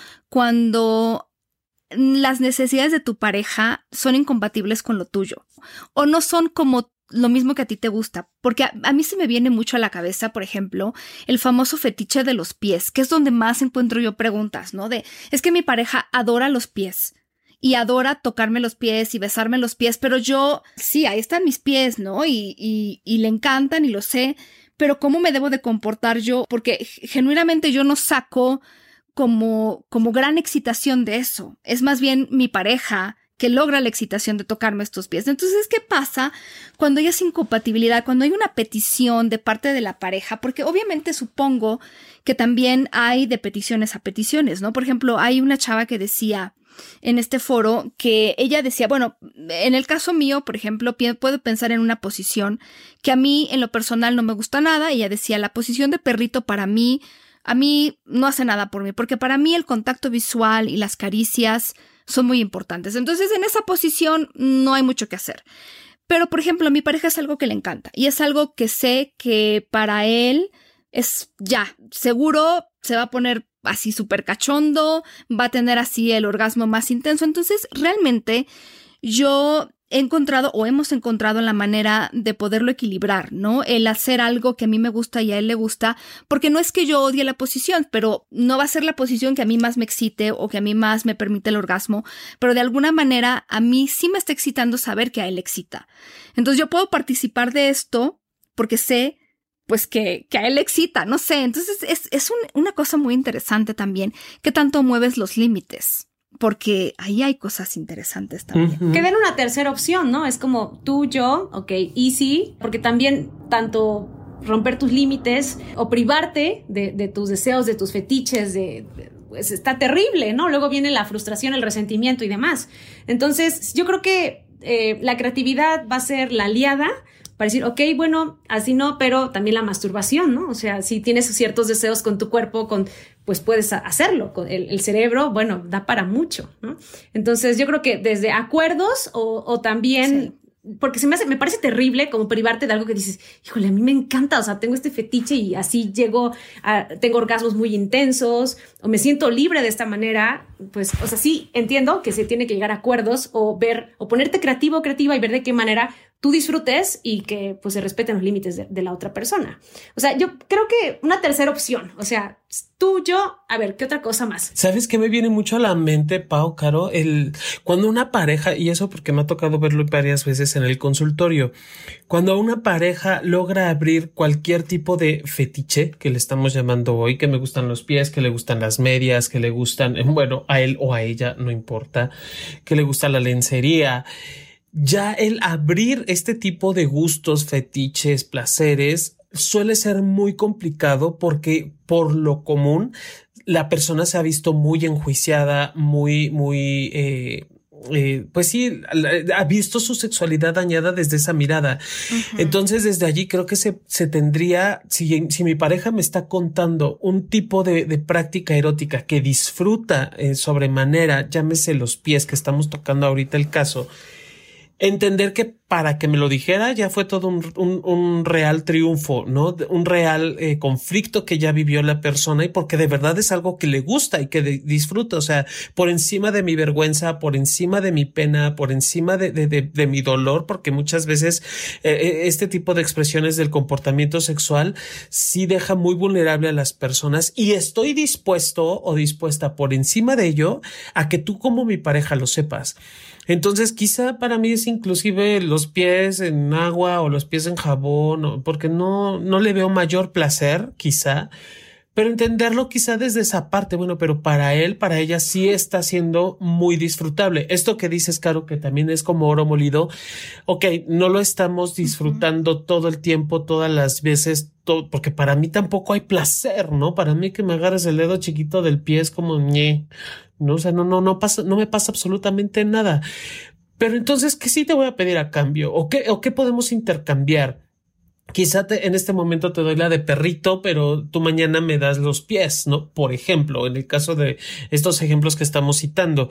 cuando las necesidades de tu pareja son incompatibles con lo tuyo o no son como lo mismo que a ti te gusta? Porque a, a mí se me viene mucho a la cabeza, por ejemplo, el famoso fetiche de los pies, que es donde más encuentro yo preguntas, ¿no? De, es que mi pareja adora los pies. Y adora tocarme los pies y besarme los pies, pero yo, sí, ahí están mis pies, ¿no? Y, y, y le encantan y lo sé, pero ¿cómo me debo de comportar yo? Porque genuinamente yo no saco como, como gran excitación de eso. Es más bien mi pareja que logra la excitación de tocarme estos pies. Entonces, ¿qué pasa cuando hay esa incompatibilidad, cuando hay una petición de parte de la pareja? Porque obviamente supongo que también hay de peticiones a peticiones, ¿no? Por ejemplo, hay una chava que decía en este foro que ella decía, bueno, en el caso mío, por ejemplo, puedo pensar en una posición que a mí en lo personal no me gusta nada. Ella decía, la posición de perrito para mí, a mí no hace nada por mí, porque para mí el contacto visual y las caricias son muy importantes. Entonces, en esa posición no hay mucho que hacer. Pero, por ejemplo, a mi pareja es algo que le encanta y es algo que sé que para él es ya, seguro se va a poner así súper cachondo, va a tener así el orgasmo más intenso. Entonces, realmente yo he encontrado o hemos encontrado la manera de poderlo equilibrar, ¿no? El hacer algo que a mí me gusta y a él le gusta, porque no es que yo odie la posición, pero no va a ser la posición que a mí más me excite o que a mí más me permite el orgasmo, pero de alguna manera a mí sí me está excitando saber que a él le excita. Entonces yo puedo participar de esto porque sé pues que, que a él le excita, no sé. Entonces es, es un, una cosa muy interesante también, que tanto mueves los límites. Porque ahí hay cosas interesantes también. Uh-huh. Que den una tercera opción, ¿no? Es como tú, yo, ok, easy, porque también tanto romper tus límites o privarte de, de tus deseos, de tus fetiches, de, de, pues está terrible, ¿no? Luego viene la frustración, el resentimiento y demás. Entonces, yo creo que eh, la creatividad va a ser la aliada para decir, ok, bueno, así no, pero también la masturbación, ¿no? O sea, si tienes ciertos deseos con tu cuerpo, con, pues puedes hacerlo. Con el, el cerebro, bueno, da para mucho, ¿no? Entonces, yo creo que desde acuerdos o, o también... Sí. Porque se me hace, me parece terrible como privarte de algo que dices, híjole, a mí me encanta, o sea, tengo este fetiche y así llego a, tengo orgasmos muy intensos o me siento libre de esta manera, pues, o sea, sí entiendo que se tiene que llegar a acuerdos o ver, o ponerte creativo o creativa y ver de qué manera tú disfrutes y que pues se respeten los límites de, de la otra persona. O sea, yo creo que una tercera opción, o sea, tú, yo, a ver, ¿qué otra cosa más? ¿Sabes qué me viene mucho a la mente, Pau, Caro? El, cuando una pareja, y eso porque me ha tocado verlo varias veces en el consultorio, cuando una pareja logra abrir cualquier tipo de fetiche, que le estamos llamando hoy, que me gustan los pies, que le gustan las medias, que le gustan, bueno, a él o a ella, no importa, que le gusta la lencería, ya el abrir este tipo de gustos, fetiches, placeres, suele ser muy complicado porque por lo común la persona se ha visto muy enjuiciada, muy, muy, eh, eh, pues sí, ha visto su sexualidad dañada desde esa mirada. Uh-huh. Entonces, desde allí creo que se, se tendría, si, si mi pareja me está contando un tipo de, de práctica erótica que disfruta eh, sobremanera, llámese los pies, que estamos tocando ahorita el caso, entender que para que me lo dijera ya fue todo un, un, un real triunfo, ¿no? Un real eh, conflicto que ya vivió la persona y porque de verdad es algo que le gusta y que de, disfruta, o sea, por encima de mi vergüenza, por encima de mi pena, por encima de, de, de, de mi dolor, porque muchas veces eh, este tipo de expresiones del comportamiento sexual sí deja muy vulnerable a las personas y estoy dispuesto o dispuesta por encima de ello a que tú como mi pareja lo sepas. Entonces quizá para mí es inclusive los pies en agua o los pies en jabón, porque no, no le veo mayor placer quizá, pero entenderlo quizá desde esa parte, bueno, pero para él, para ella sí está siendo muy disfrutable. Esto que dices, Caro, que también es como oro molido, ok, no lo estamos disfrutando uh-huh. todo el tiempo, todas las veces, todo, porque para mí tampoco hay placer, ¿no? Para mí que me agarres el dedo chiquito del pie es como ñe. No, o sea, no, no, no pasa, no me pasa absolutamente nada. Pero entonces, ¿qué sí te voy a pedir a cambio? ¿O qué, o qué podemos intercambiar? Quizá te, en este momento te doy la de perrito, pero tú mañana me das los pies, ¿no? Por ejemplo, en el caso de estos ejemplos que estamos citando.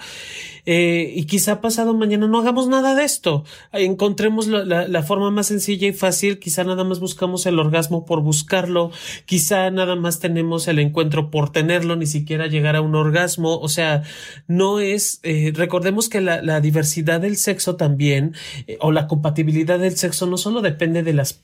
Eh, y quizá pasado mañana no hagamos nada de esto. Encontremos la, la, la forma más sencilla y fácil. Quizá nada más buscamos el orgasmo por buscarlo. Quizá nada más tenemos el encuentro por tenerlo, ni siquiera llegar a un orgasmo. O sea, no es... Eh, recordemos que la, la diversidad del sexo también, eh, o la compatibilidad del sexo no solo depende de las, del número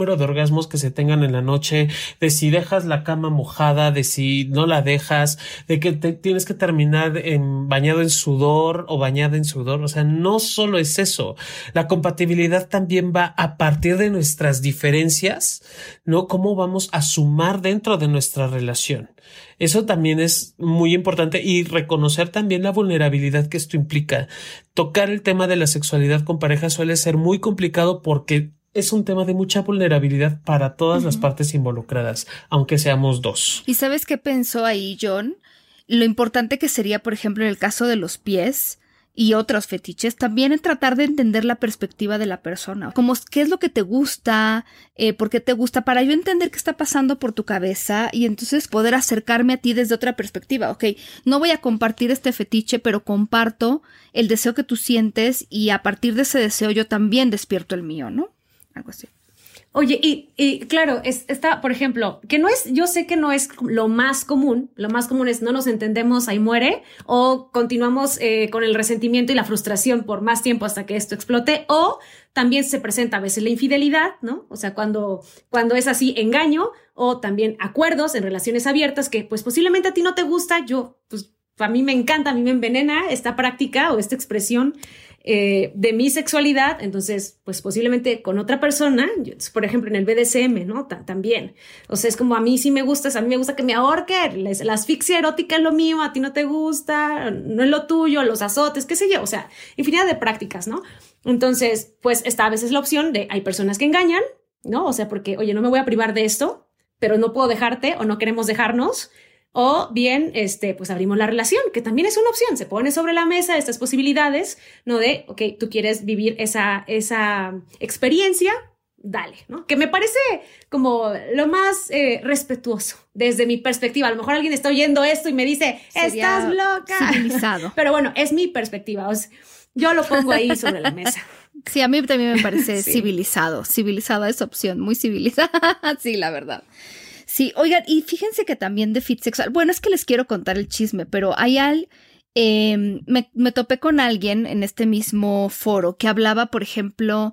número de orgasmos que se tengan en la noche, de si dejas la cama mojada, de si no la dejas, de que te tienes que terminar en, bañado en sudor o bañada en sudor. O sea, no solo es eso. La compatibilidad también va a partir de nuestras diferencias, ¿no? Cómo vamos a sumar dentro de nuestra relación. Eso también es muy importante, y reconocer también la vulnerabilidad que esto implica. Tocar el tema de la sexualidad con pareja suele ser muy complicado porque es un tema de mucha vulnerabilidad para todas uh-huh. las partes involucradas, aunque seamos dos. ¿Y sabes qué pensó ahí, John? Lo importante que sería, por ejemplo, en el caso de los pies y otros fetiches, también en tratar de entender la perspectiva de la persona. Como qué es lo que te gusta, eh, por qué te gusta, para yo entender qué está pasando por tu cabeza y entonces poder acercarme a ti desde otra perspectiva. Ok, no voy a compartir este fetiche, pero comparto el deseo que tú sientes y a partir de ese deseo yo también despierto el mío, ¿no? Algo así. Oye, y, y claro, es, está, por ejemplo, que no es, yo sé que no es lo más común, lo más común es no nos entendemos, ahí muere, o continuamos eh, con el resentimiento y la frustración por más tiempo hasta que esto explote, o también se presenta a veces la infidelidad, ¿no? O sea, cuando, cuando es así, engaño, o también acuerdos en relaciones abiertas que pues posiblemente a ti no te gusta, yo, pues a mí me encanta, a mí me envenena esta práctica o esta expresión Eh, de mi sexualidad, entonces, pues posiblemente con otra persona, yo, por ejemplo, en el B D S M, ¿no? T- también. O sea, es como a mí sí me gusta, a mí me gusta que me ahorquen, la asfixia erótica es lo mío, a ti no te gusta, no es lo tuyo, los azotes, qué sé yo, o sea, infinidad de prácticas, ¿no? Entonces, pues está a veces la opción de, hay personas que engañan, ¿no? O sea, porque, oye, no me voy a privar de esto, pero no puedo dejarte o no queremos dejarnos. O bien, este, pues abrimos la relación, que también es una opción. Se pone sobre la mesa estas posibilidades, ¿no? De, ok, tú quieres vivir esa, esa experiencia, dale, ¿no? Que me parece como lo más eh, respetuoso desde mi perspectiva. A lo mejor alguien está oyendo esto y me dice, sería estás loca. Civilizado. Pero bueno, es mi perspectiva. O sea, yo lo pongo ahí sobre la mesa. Sí, a mí también me parece sí. civilizado. Civilizada es opción, muy civilizada. Sí, la verdad. Sí, oigan, y fíjense que también de fit sexual, bueno, es que les quiero contar el chisme, pero hay al, eh, me, me topé con alguien en este mismo foro que hablaba, por ejemplo,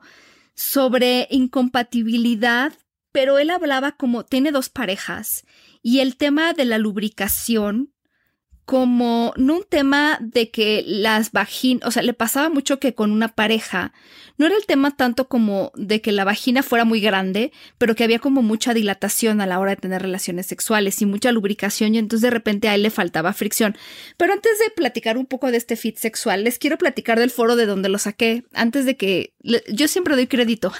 sobre incompatibilidad, pero él hablaba como, tiene dos parejas, y el tema de la lubricación, como no un tema de que las vaginas, o sea, le pasaba mucho que con una pareja, no era el tema tanto como de que la vagina fuera muy grande, pero que había como mucha dilatación a la hora de tener relaciones sexuales y mucha lubricación y entonces de repente a él le faltaba fricción. Pero antes de platicar un poco de este fit sexual, les quiero platicar del foro de donde lo saqué, antes de que, yo siempre doy crédito,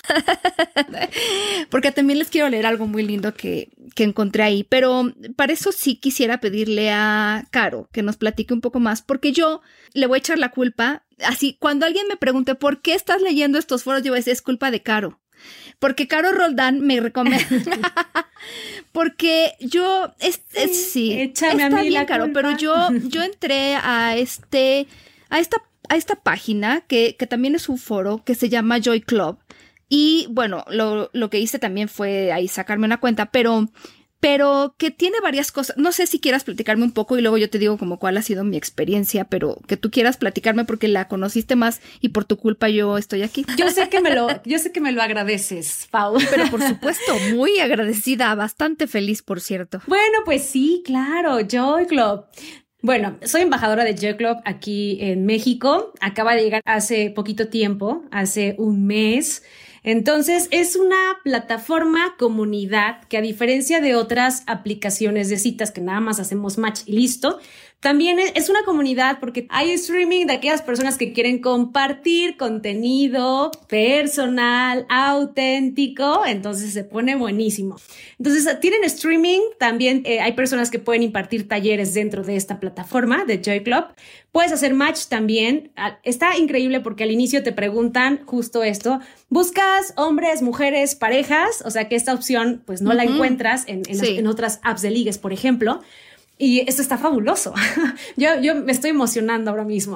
porque también les quiero leer algo muy lindo que, que encontré ahí, pero para eso sí quisiera pedirle a Caro que nos platique un poco más, porque yo le voy a echar la culpa. Así, cuando alguien me pregunte ¿por qué estás leyendo estos foros? Yo voy a decir, es culpa de Caro. Porque Caro Roldán me recomienda. Porque yo, es, es, sí, échame está a mí bien, la Caro, culpa. pero yo, yo entré a este, a esta, a esta página que, que también es un foro que se llama Joy Club. Y bueno, lo, lo que hice también fue ahí sacarme una cuenta, pero... pero que tiene varias cosas. No sé si quieras platicarme un poco y luego yo te digo como cuál ha sido mi experiencia, pero que tú quieras platicarme porque la conociste más y por tu culpa yo estoy aquí. Yo sé que me lo, yo sé que me lo agradeces, Pau. Pero por supuesto, muy agradecida, bastante feliz, por cierto. Bueno, pues sí, claro, Joy Club. Bueno, soy embajadora de Joy Club aquí en México. Acaba de llegar hace poquito tiempo, hace un mes. Entonces, es una plataforma comunidad que a diferencia de otras aplicaciones de citas que nada más hacemos match y listo, también es una comunidad porque hay streaming de aquellas personas que quieren compartir contenido personal, auténtico, entonces se pone buenísimo. Entonces, tienen streaming, también eh, hay personas que pueden impartir talleres dentro de esta plataforma de Joy Club. Puedes hacer match también. Está increíble porque al inicio te preguntan justo esto. ¿Buscas hombres, mujeres, parejas? O sea que esta opción pues no uh-huh. la encuentras en, en, sí. en otras apps de ligues, por ejemplo. Y esto está fabuloso. yo, yo me estoy emocionando ahora mismo.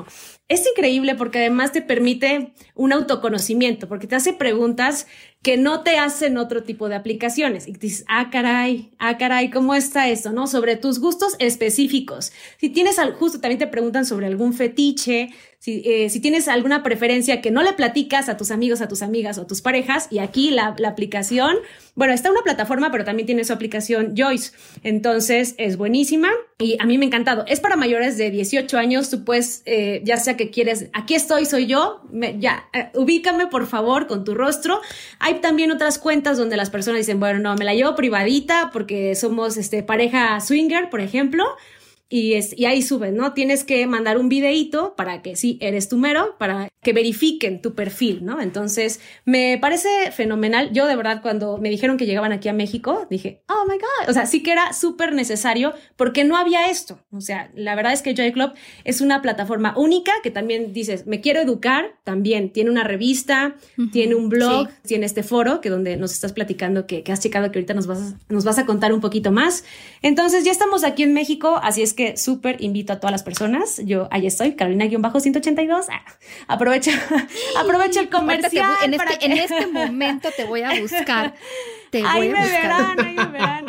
es increíble porque además te permite un autoconocimiento, porque te hace preguntas que no te hacen otro tipo de aplicaciones. Y te dices, ah, caray, ah, caray, ¿cómo está esto? ¿No? Sobre tus gustos específicos. Si tienes, al, justo también te preguntan sobre algún fetiche, si, eh, si tienes alguna preferencia que no le platicas a tus amigos, a tus amigas o a tus parejas. Y aquí la, la aplicación, bueno, está una plataforma, pero también tiene su aplicación Joyce. Entonces es buenísima y a mí me ha encantado. Es para mayores de dieciocho años. Tú puedes, eh, ya sea que quieres, aquí estoy, soy yo, me, ya, eh, ubícame por favor con tu rostro. Hay también otras cuentas donde las personas dicen, bueno, no, me la llevo privadita porque somos este, pareja swinger, por ejemplo. Y, es, y ahí suben, ¿no? Tienes que mandar un videíto para que sí, eres tú mero, para que verifiquen tu perfil, ¿no? Entonces, me parece fenomenal. Yo, de verdad, cuando me dijeron que llegaban aquí a México, dije, oh my God. O sea, sí que era súper necesario porque no había esto. O sea, la verdad es que Joy Club es una plataforma única que también dices, me quiero educar, también tiene una revista, uh-huh, tiene un blog, sí. Tiene este foro que donde nos estás platicando que, que has checado, que ahorita nos vas, a, nos vas a contar un poquito más. Entonces, ya estamos aquí en México, así es que súper invito a todas las personas. Yo ahí estoy, Carolina-ciento ochenta y dos. Ah, aprovecha, aprovecha el comercial. Voy, en, este, para que... en este momento te voy a buscar. Te ahí voy me a buscar. verán, ahí me verán.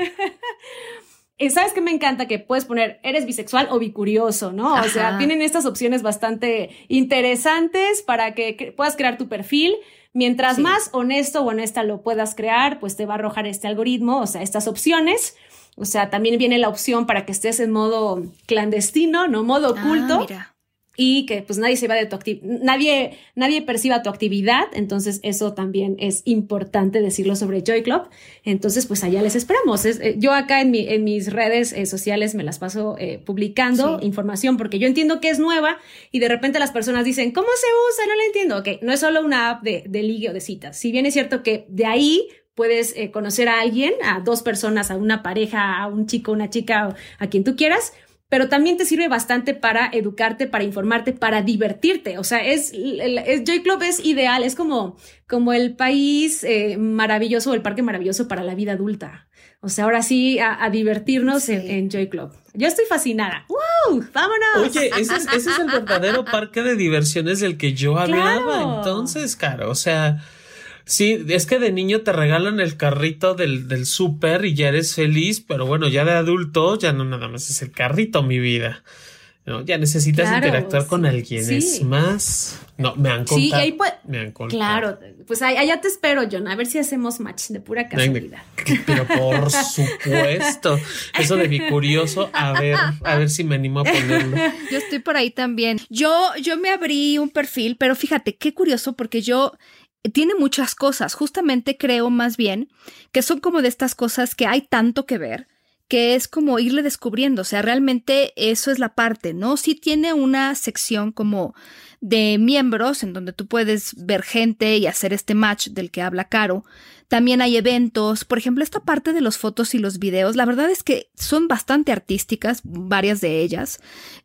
Y sabes que me encanta que puedes poner, eres bisexual o bicurioso, ¿no? Ajá. O sea, tienen estas opciones bastante interesantes para que, que puedas crear tu perfil. Mientras sí. más honesto o honesta lo puedas crear, pues te va a arrojar este algoritmo, o sea, estas opciones. O sea, también viene la opción para que estés en modo clandestino, no modo oculto. Ah, mira. Y que pues nadie se va de tu actividad, nadie, nadie perciba tu actividad. Entonces eso también es importante decirlo sobre Joy Club. Entonces pues allá les esperamos. Es, eh, yo acá en, mi, en mis redes eh, sociales me las paso eh, publicando sí. información porque yo entiendo que es nueva y de repente las personas dicen, ¿cómo se usa? No la entiendo. Ok, no es solo una app de, de ligue o de citas. Si bien es cierto que de ahí puedes eh, conocer a alguien, a dos personas, a una pareja, a un chico, una chica, a quien tú quieras, pero también te sirve bastante para educarte, para informarte, para divertirte. O sea, es, es Joy Club es ideal, es como, como el país eh, maravilloso, el parque maravilloso para la vida adulta. O sea, ahora sí, a, a divertirnos sí. en, en Joy Club. Yo estoy fascinada. ¡Wow! ¡Vámonos! Oye, ese es, ese es el verdadero parque de diversiones del que yo hablaba. Claro. Entonces, Caro, o sea... Sí, es que de niño te regalan el carrito del, del súper y ya eres feliz, pero bueno, ya de adulto ya no nada más es el carrito, mi vida. ¿No? Ya necesitas claro, interactuar sí, con alguien, sí. es más... No, me han contado. Sí, ahí pues, me han contado. Claro, pues allá te espero, John, a ver si hacemos match de pura casualidad. Pero por supuesto, eso de bicurioso, a ver, a ver si me animo a ponerlo. Yo estoy por ahí también. Yo, yo me abrí un perfil, pero fíjate, qué curioso, porque yo... Tiene muchas cosas, justamente creo más bien que son como de estas cosas que hay tanto que ver, que es como irle descubriendo, o sea, realmente eso es la parte, ¿no? Sí tiene una sección como de miembros en donde tú puedes ver gente y hacer este match del que habla Caro. También hay eventos, por ejemplo, esta parte de los fotos y los videos, la verdad es que son bastante artísticas, varias de ellas.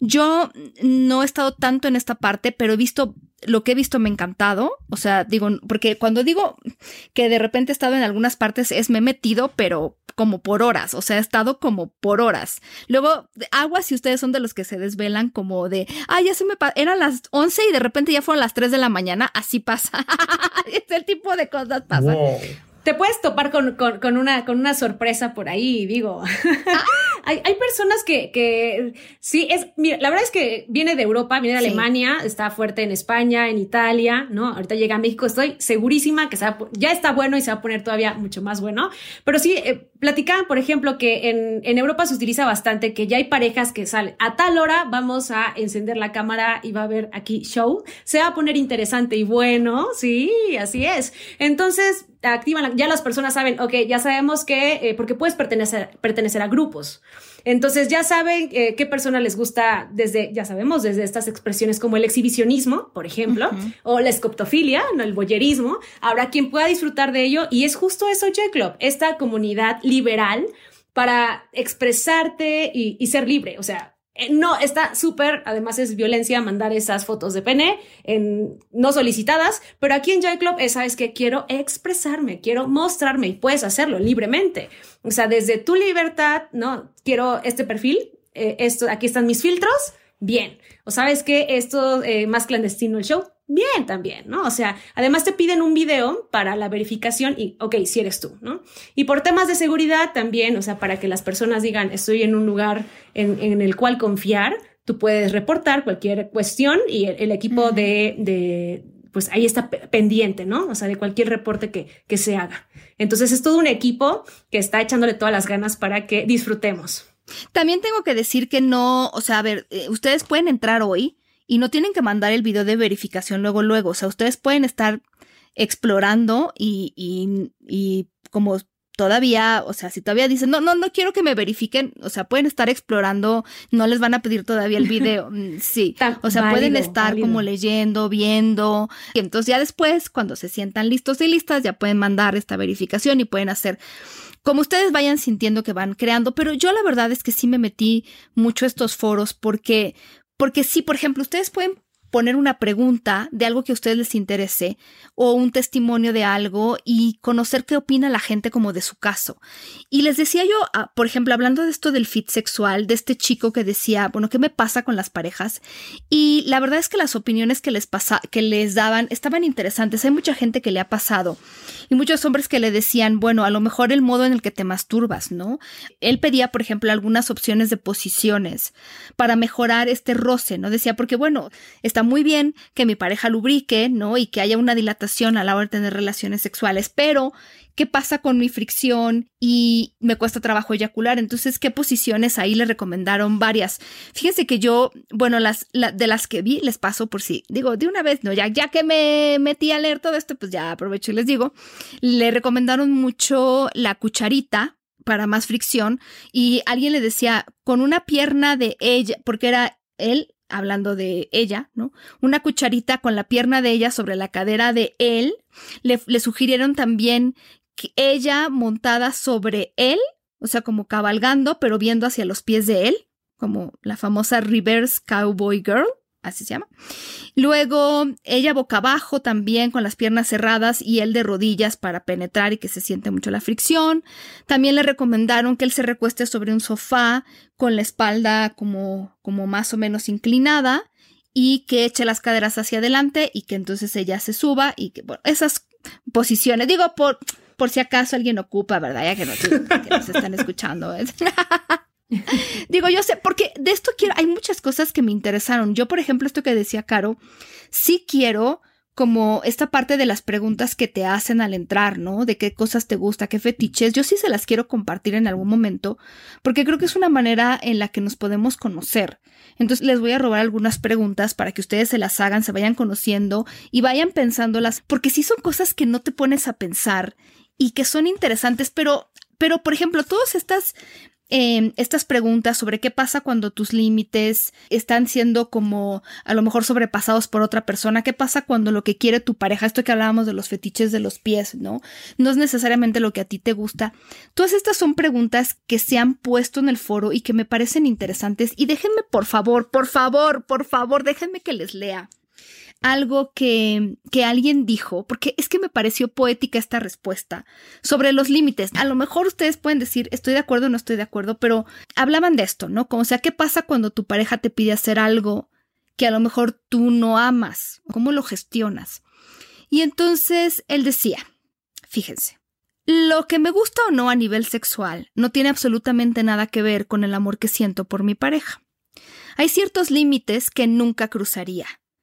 Yo no he estado tanto en esta parte, pero he visto... Lo que he visto me ha encantado, o sea, digo, porque cuando digo que de repente he estado en algunas partes es me he metido, pero como por horas, o sea, he estado como por horas. Luego, aguas si ustedes son de los que se desvelan como de, ah, ya se me pa- eran las once y de repente ya fueron las tres de la mañana, así pasa. Este tipo de cosas pasan. Wow. Te puedes topar con, con, con, una, con una sorpresa por ahí, digo. hay, hay personas que, que sí, es, mira, la verdad es que viene de Europa, viene de sí. Alemania, está fuerte en España, en Italia, ¿no? Ahorita llega a México, estoy segurísima que se va, ya está bueno y se va a poner todavía mucho más bueno. Pero sí, eh, platicaban, por ejemplo, que en, en Europa se utiliza bastante, que ya hay parejas que salen a tal hora, vamos a encender la cámara y va a haber aquí show. Se va a poner interesante y bueno, sí, así es. Entonces, activan, la, ya las personas saben, ok, ya sabemos que, eh, porque puedes pertenecer, pertenecer a grupos. Entonces ya saben eh, qué persona les gusta desde, ya sabemos, desde estas expresiones como el exhibicionismo, por ejemplo, uh-huh. o la escoptofilia, ¿no? El voyerismo. Habrá quien pueda disfrutar de ello y es justo eso, Joy Club, esta comunidad liberal para expresarte y, y ser libre, o sea, no, está súper, además es violencia mandar esas fotos de pene en, no solicitadas, pero aquí en Joy Club es, ¿sabes qué? Quiero expresarme, quiero mostrarme y puedes hacerlo libremente. O sea, desde tu libertad, ¿no? Quiero este perfil, eh, esto, aquí están mis filtros Bien. O sabes que esto eh, más clandestino el show, bien también, ¿no? O sea, además te piden un video para la verificación y, ok, si eres tú, ¿no? Y por temas de seguridad también, o sea, para que las personas digan, estoy en un lugar en, en el cual confiar, tú puedes reportar cualquier cuestión y el, el equipo uh-huh. de, de, pues ahí está pendiente, ¿no? O sea, de cualquier reporte que, que se haga. Entonces es todo un equipo que está echándole todas las ganas para que disfrutemos. También tengo que decir que no, o sea, a ver, eh, ustedes pueden entrar hoy y no tienen que mandar el video de verificación luego, luego. O sea, ustedes pueden estar explorando y, y, y como todavía, o sea, si todavía dicen, no, no, no quiero que me verifiquen, o sea, pueden estar explorando, no les van a pedir todavía el video. Sí, o sea, válido, pueden estar válido. Como leyendo, viendo. Y entonces ya después, cuando se sientan listos y listas, ya pueden mandar esta verificación y pueden hacer como ustedes vayan sintiendo que van creando. Pero yo la verdad es que sí me metí mucho a estos foros porque, porque sí, por ejemplo, ustedes pueden poner una pregunta de algo que a ustedes les interese o un testimonio de algo y conocer qué opina la gente como de su caso. Y les decía yo, por ejemplo, hablando de esto del fit sexual, de este chico que decía, bueno, ¿qué me pasa con las parejas? Y la verdad es que las opiniones que les pasa, que les daban estaban interesantes. Hay mucha gente que le ha pasado y muchos hombres que le decían, bueno, a lo mejor el modo en el que te masturbas, ¿no? Él pedía, por ejemplo, algunas opciones de posiciones para mejorar este roce, ¿no? Decía, porque bueno, está muy bien que mi pareja lubrique, ¿no? Y que haya una dilatación a la hora de tener relaciones sexuales, pero ¿qué pasa con mi fricción? Y me cuesta trabajo eyacular. Entonces, ¿qué posiciones? Ahí le recomendaron varias. Fíjense que yo, bueno, las la, de las que vi, les paso por si, digo, de una vez, no, ya, ya que me metí a leer todo esto, pues ya aprovecho y les digo, le recomendaron mucho la cucharita para más fricción y alguien le decía, con una pierna de ella, porque era él, hablando de ella, ¿no? Una cucharita con la pierna de ella sobre la cadera de él. Le, le sugirieron también que ella montada sobre él, o sea, como cabalgando, pero viendo hacia los pies de él, como la famosa reverse cowboy girl, así se llama. Luego, ella boca abajo también con las piernas cerradas y él de rodillas para penetrar y que se siente mucho la fricción. También le recomendaron que él se recueste sobre un sofá con la espalda como, como más o menos inclinada y que eche las caderas hacia adelante y que entonces ella se suba y que, bueno, esas posiciones, digo, por, por si acaso alguien ocupa, ¿verdad? Ya que no, que nos están escuchando. Digo, yo sé, porque de esto quiero, hay muchas cosas que me interesaron. Yo, por ejemplo, esto que decía Caro, sí quiero como esta parte de las preguntas que te hacen al entrar, ¿no? De qué cosas te gusta, qué fetiches. Yo sí se las quiero compartir en algún momento, porque creo que es una manera en la que nos podemos conocer. Entonces les voy a robar algunas preguntas para que ustedes se las hagan, se vayan conociendo y vayan pensándolas, porque sí son cosas que no te pones a pensar y que son interesantes, pero, pero por ejemplo, todas estas... Eh, estas preguntas sobre qué pasa cuando tus límites están siendo como a lo mejor sobrepasados por otra persona, qué pasa cuando lo que quiere tu pareja, esto que hablábamos de los fetiches de los pies, ¿no? No es necesariamente lo que a ti te gusta. Todas estas son preguntas que se han puesto en el foro y que me parecen interesantes y déjenme por favor, por favor, por favor, déjenme que les lea algo que, que alguien dijo, porque es que me pareció poética esta respuesta sobre los límites. A lo mejor ustedes pueden decir, estoy de acuerdo o no estoy de acuerdo, pero hablaban de esto, ¿no? Como, o sea, ¿qué pasa cuando tu pareja te pide hacer algo que a lo mejor tú no amas? ¿Cómo lo gestionas? Y entonces él decía, fíjense, lo que me gusta o no a nivel sexual no tiene absolutamente nada que ver con el amor que siento por mi pareja. Hay ciertos límites que nunca cruzaría.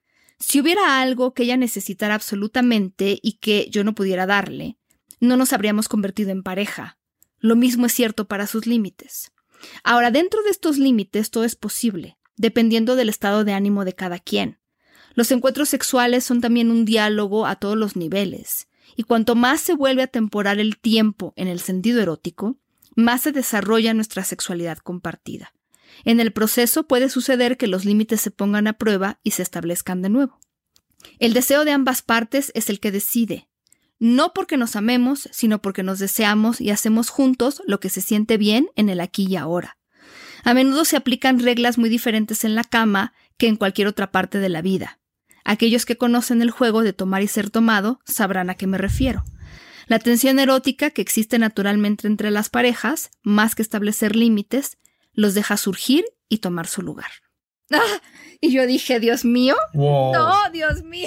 Si hubiera algo que ella necesitara absolutamente y que yo no pudiera darle, no nos habríamos convertido en pareja. Lo mismo es cierto para sus límites. Ahora, dentro de estos límites todo es posible, dependiendo del estado de ánimo de cada quien. Los encuentros sexuales son también un diálogo a todos los niveles, y cuanto más se vuelve a temporar el tiempo en el sentido erótico, más se desarrolla nuestra sexualidad compartida. En el proceso puede suceder que los límites se pongan a prueba y se establezcan de nuevo. El deseo de ambas partes es el que decide, no porque nos amemos, sino porque nos deseamos y hacemos juntos lo que se siente bien en el aquí y ahora. A menudo se aplican reglas muy diferentes en la cama que en cualquier otra parte de la vida. Aquellos que conocen el juego de tomar y ser tomado sabrán a qué me refiero. La tensión erótica que existe naturalmente entre las parejas, más que establecer límites, los deja surgir y tomar su lugar. ¡Ah! Y yo dije, Dios mío, wow. no, Dios mío.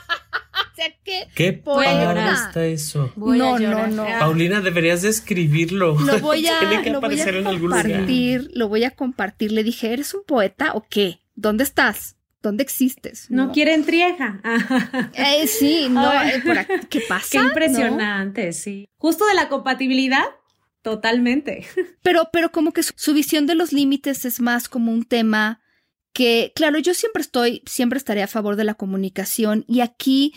O sea, ¿qué? ¿Qué poeta está eso? Voy no, a no, no. Paulina, deberías de escribirlo. Lo voy a, Tiene que lo voy aparecer a en algún lugar. compartir, lo voy a compartir. Le dije, ¿eres un poeta o qué? ¿Dónde estás? ¿Dónde existes? No, no quieren trieja. Eh, sí, no, eh, por aquí, ¿qué pasa? Qué impresionante, ¿no? Sí. Justo de la compatibilidad, totalmente. Pero, pero como que su, su visión de los límites es más como un tema que, claro, yo siempre estoy, siempre estaré a favor de la comunicación y aquí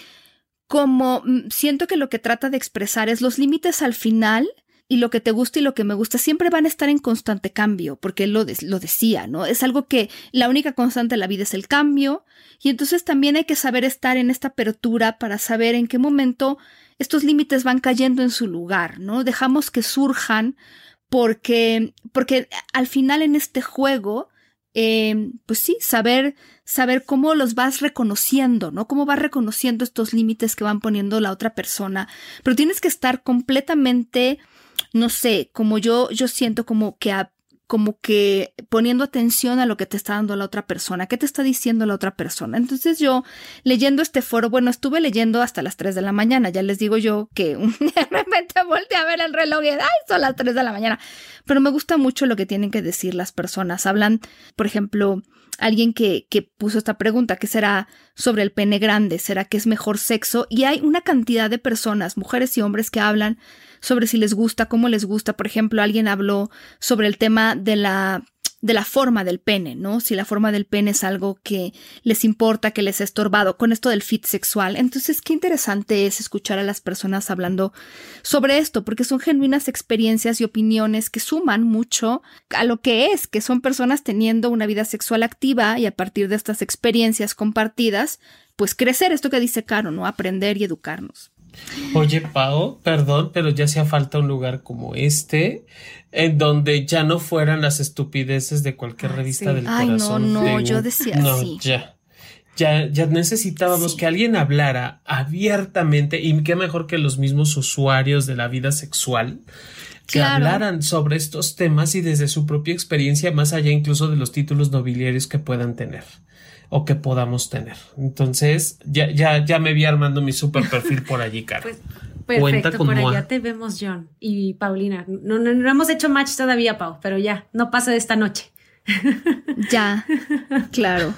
como siento que lo que trata de expresar es los límites al final y lo que te gusta y lo que me gusta siempre van a estar en constante cambio, porque él lo, de, lo decía, ¿no? Es algo que la única constante en la vida es el cambio y entonces también hay que saber estar en esta apertura para saber en qué momento estos límites van cayendo en su lugar, ¿no? Dejamos que surjan porque, porque al final en este juego Eh, pues sí, saber, saber cómo los vas reconociendo, ¿no? Cómo vas reconociendo estos límites que van poniendo la otra persona. Pero tienes que estar completamente, no sé, como yo, yo siento como que, a, como que poniendo atención a lo que te está dando la otra persona. ¿Qué te está diciendo la otra persona? Entonces yo, leyendo este foro, bueno, estuve leyendo hasta las tres de la mañana. Ya les digo yo que de repente volteé a ver el reloj y ¡ay! Son las tres de la mañana. Pero me gusta mucho lo que tienen que decir las personas. Hablan, por ejemplo, alguien que, que puso esta pregunta, ¿qué será sobre el pene grande? ¿Será que es mejor sexo? Y hay una cantidad de personas, mujeres y hombres, que hablan sobre si les gusta, cómo les gusta. Por ejemplo, alguien habló sobre el tema de la, de la forma del pene, ¿no? Si la forma del pene es algo que les importa, que les ha estorbado, con esto del fit sexual. Entonces, qué interesante es escuchar a las personas hablando sobre esto, porque son genuinas experiencias y opiniones que suman mucho a lo que es, que son personas teniendo una vida sexual activa y a partir de estas experiencias compartidas, pues crecer, esto que dice Caro, ¿no? Aprender y educarnos. Oye, Pao, perdón, pero ya hacía falta un lugar como este, en donde ya no fueran las estupideces de cualquier Ay, revista sí. del Ay, corazón. no, no, de, yo decía no, sí. Ya, ya, ya necesitábamos Sí. que alguien hablara abiertamente, y qué mejor que los mismos usuarios de la vida sexual, que Claro. hablaran sobre estos temas y desde su propia experiencia, más allá incluso de los títulos nobiliarios que puedan tener o que podamos tener. Entonces, ya, ya, ya me vi armando mi super perfil por allí, Caro. Pues, Cuenta perfecto, con por Moa. allá te vemos, John y Paulina. No, no, no hemos hecho match todavía, Pau, pero ya, no pasa de esta noche. Ya, claro.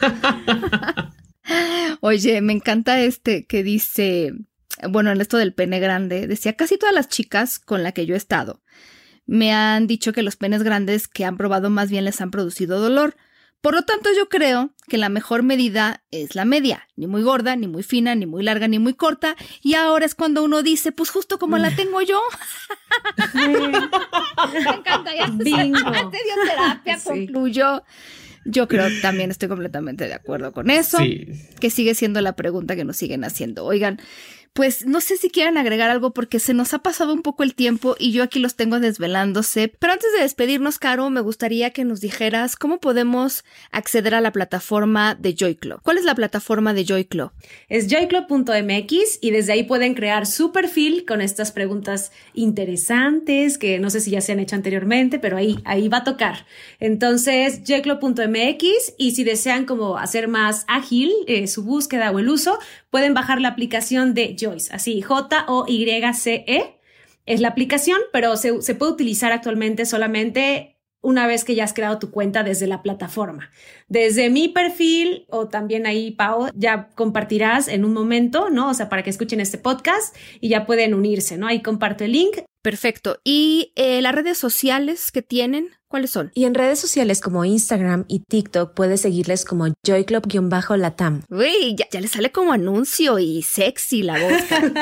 Oye, me encanta este que dice, bueno, en esto del pene grande, decía, casi todas las chicas con las que yo he estado me han dicho que los penes grandes que han probado más bien les han producido dolor. Por lo tanto, yo creo que la mejor medida es la media, ni muy gorda, ni muy fina, ni muy larga, ni muy corta. Y ahora es cuando uno dice, pues justo como la tengo yo. Me encanta, ya se, Bingo. te dio terapia, Sí. concluyó. Yo creo que también estoy completamente de acuerdo con eso, Sí. que sigue siendo la pregunta que nos siguen haciendo. Oigan, pues no sé si quieran agregar algo porque se nos ha pasado un poco el tiempo y yo aquí los tengo desvelándose. Pero antes de despedirnos, Caro, me gustaría que nos dijeras cómo podemos acceder a la plataforma de Joy Club. ¿Cuál es la plataforma de Joy Club? Es joyclub punto m x y desde ahí pueden crear su perfil con estas preguntas interesantes que no sé si ya se han hecho anteriormente, pero ahí, ahí va a tocar. Entonces, joyclub punto m x y si desean como hacer más ágil eh, su búsqueda o el uso, pueden bajar la aplicación de Joyce, así J O Y C E es la aplicación, pero se, se puede utilizar actualmente solamente una vez que ya has creado tu cuenta desde la plataforma. Desde mi perfil o también ahí, Pau, ya compartirás en un momento, ¿no? O sea, para que escuchen este podcast y ya pueden unirse, ¿no? Ahí comparto el link. Perfecto. ¿Y eh, las redes sociales que tienen? ¿Cuáles son? Y en redes sociales como Instagram y TikTok puedes seguirles como joyclub-latam. Uy, ya, ya le sale como anuncio y sexy la voz.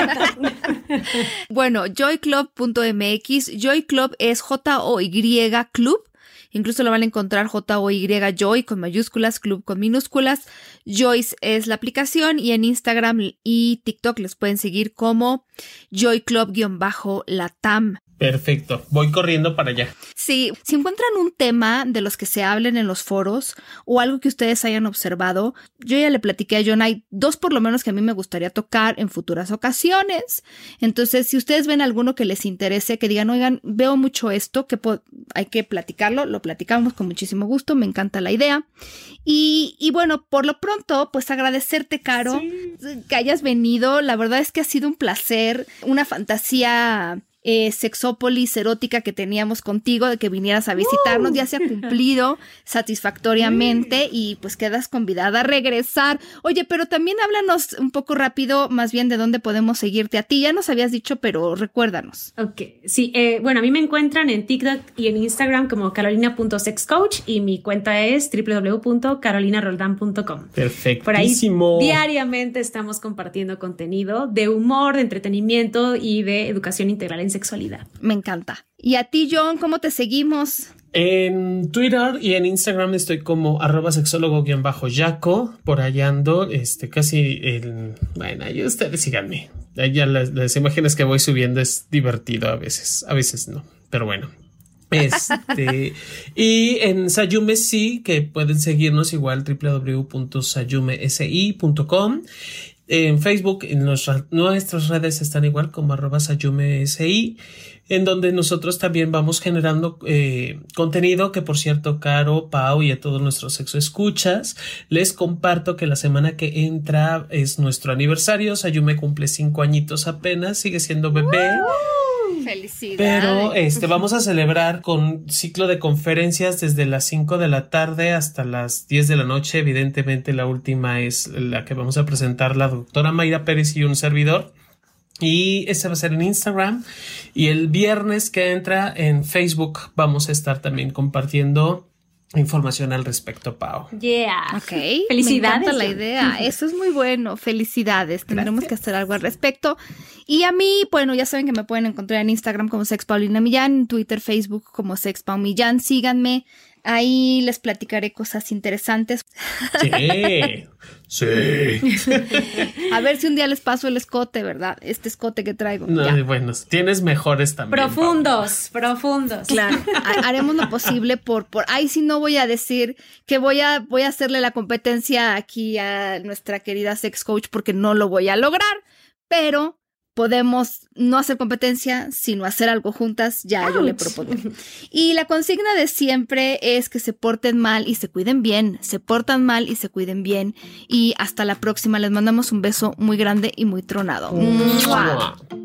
Bueno, joyclub punto m x. Joy Club es J O Y Club. Incluso lo van a encontrar J O Y Joy con mayúsculas, Club con minúsculas. Joyce es la aplicación y en Instagram y TikTok les pueden seguir como joyclub-latam. Perfecto, voy corriendo para allá. Sí, si encuentran un tema de los que se hablen en los foros o algo que ustedes hayan observado, yo ya le platiqué a John, hay dos por lo menos que a mí me gustaría tocar en futuras ocasiones. Entonces, si ustedes ven alguno que les interese, que digan, oigan, veo mucho esto, que hay que platicarlo, lo platicamos con muchísimo gusto, me encanta la idea. Y, y bueno, por lo pronto, pues agradecerte, Caro, sí, que hayas venido. La verdad es que ha sido un placer, una fantasía Eh, sexópolis erótica que teníamos contigo de que vinieras a visitarnos, uh. ya se ha cumplido satisfactoriamente y pues quedas convidada a regresar. Oye, pero también háblanos un poco rápido, más bien de dónde podemos seguirte a ti. Ya nos habías dicho, pero recuérdanos. Ok, sí, eh, bueno, a mí me encuentran en TikTok y en Instagram como carolina punto sexcoach y mi cuenta es doble u doble u doble u punto carolina roldán punto com. Perfectísimo. Por ahí diariamente estamos compartiendo contenido de humor, de entretenimiento y de educación integral en sexualidad. Me encanta. ¿Y a ti, John, cómo te seguimos? En Twitter y en Instagram estoy como arroba sexólogo-yaco. Por allá ando, este, casi el... Bueno, ahí ustedes síganme. Ya las, las imágenes que voy subiendo es divertido a veces, a veces no, pero bueno. Este, y en Sayume sí, que pueden seguirnos igual doble u doble u doble u punto sayume s i punto com. En Facebook, en nuestra, nuestras redes están igual como arroba sayumesi, en donde nosotros también vamos generando eh, contenido que, por cierto, Caro, Pau y a todos nuestros sexo escuchas, les comparto que la semana que entra es nuestro aniversario. Sayume cumple cinco añitos apenas, sigue siendo bebé. Felicidades. Pero este vamos a celebrar con ciclo de conferencias desde las cinco de la tarde hasta las diez de la noche. Evidentemente la última es la que vamos a presentar la doctora Mayra Pérez y un servidor. Y ese va a ser en Instagram. Y el viernes que entra en Facebook vamos a estar también compartiendo información al respecto, Pau. Yeah. Ok. Felicidades. Me encanta la idea. Eso es muy bueno. Felicidades. Tendremos Gracias. que hacer algo al respecto. Y a mí, bueno, ya saben que me pueden encontrar en Instagram como Sex Paulina Millán, en Twitter, Facebook como Sex Pau Millán. Síganme. Ahí les platicaré cosas interesantes. Sí, sí. A ver si un día les paso el escote, ¿verdad? Este escote que traigo. No, ya. Bueno, tienes mejores también. Profundos, Pau. profundos. Claro, haremos lo posible por, por, ahí sí no voy a decir que voy a, voy a hacerle la competencia aquí a nuestra querida sex coach porque no lo voy a lograr, pero podemos no hacer competencia, sino hacer algo juntas, ya Ouch. yo le propongo. Y la consigna de siempre es que se porten mal y se cuiden bien, se portan mal y se cuiden bien. Y hasta la próxima, les mandamos un beso muy grande y muy tronado. ¡Mua!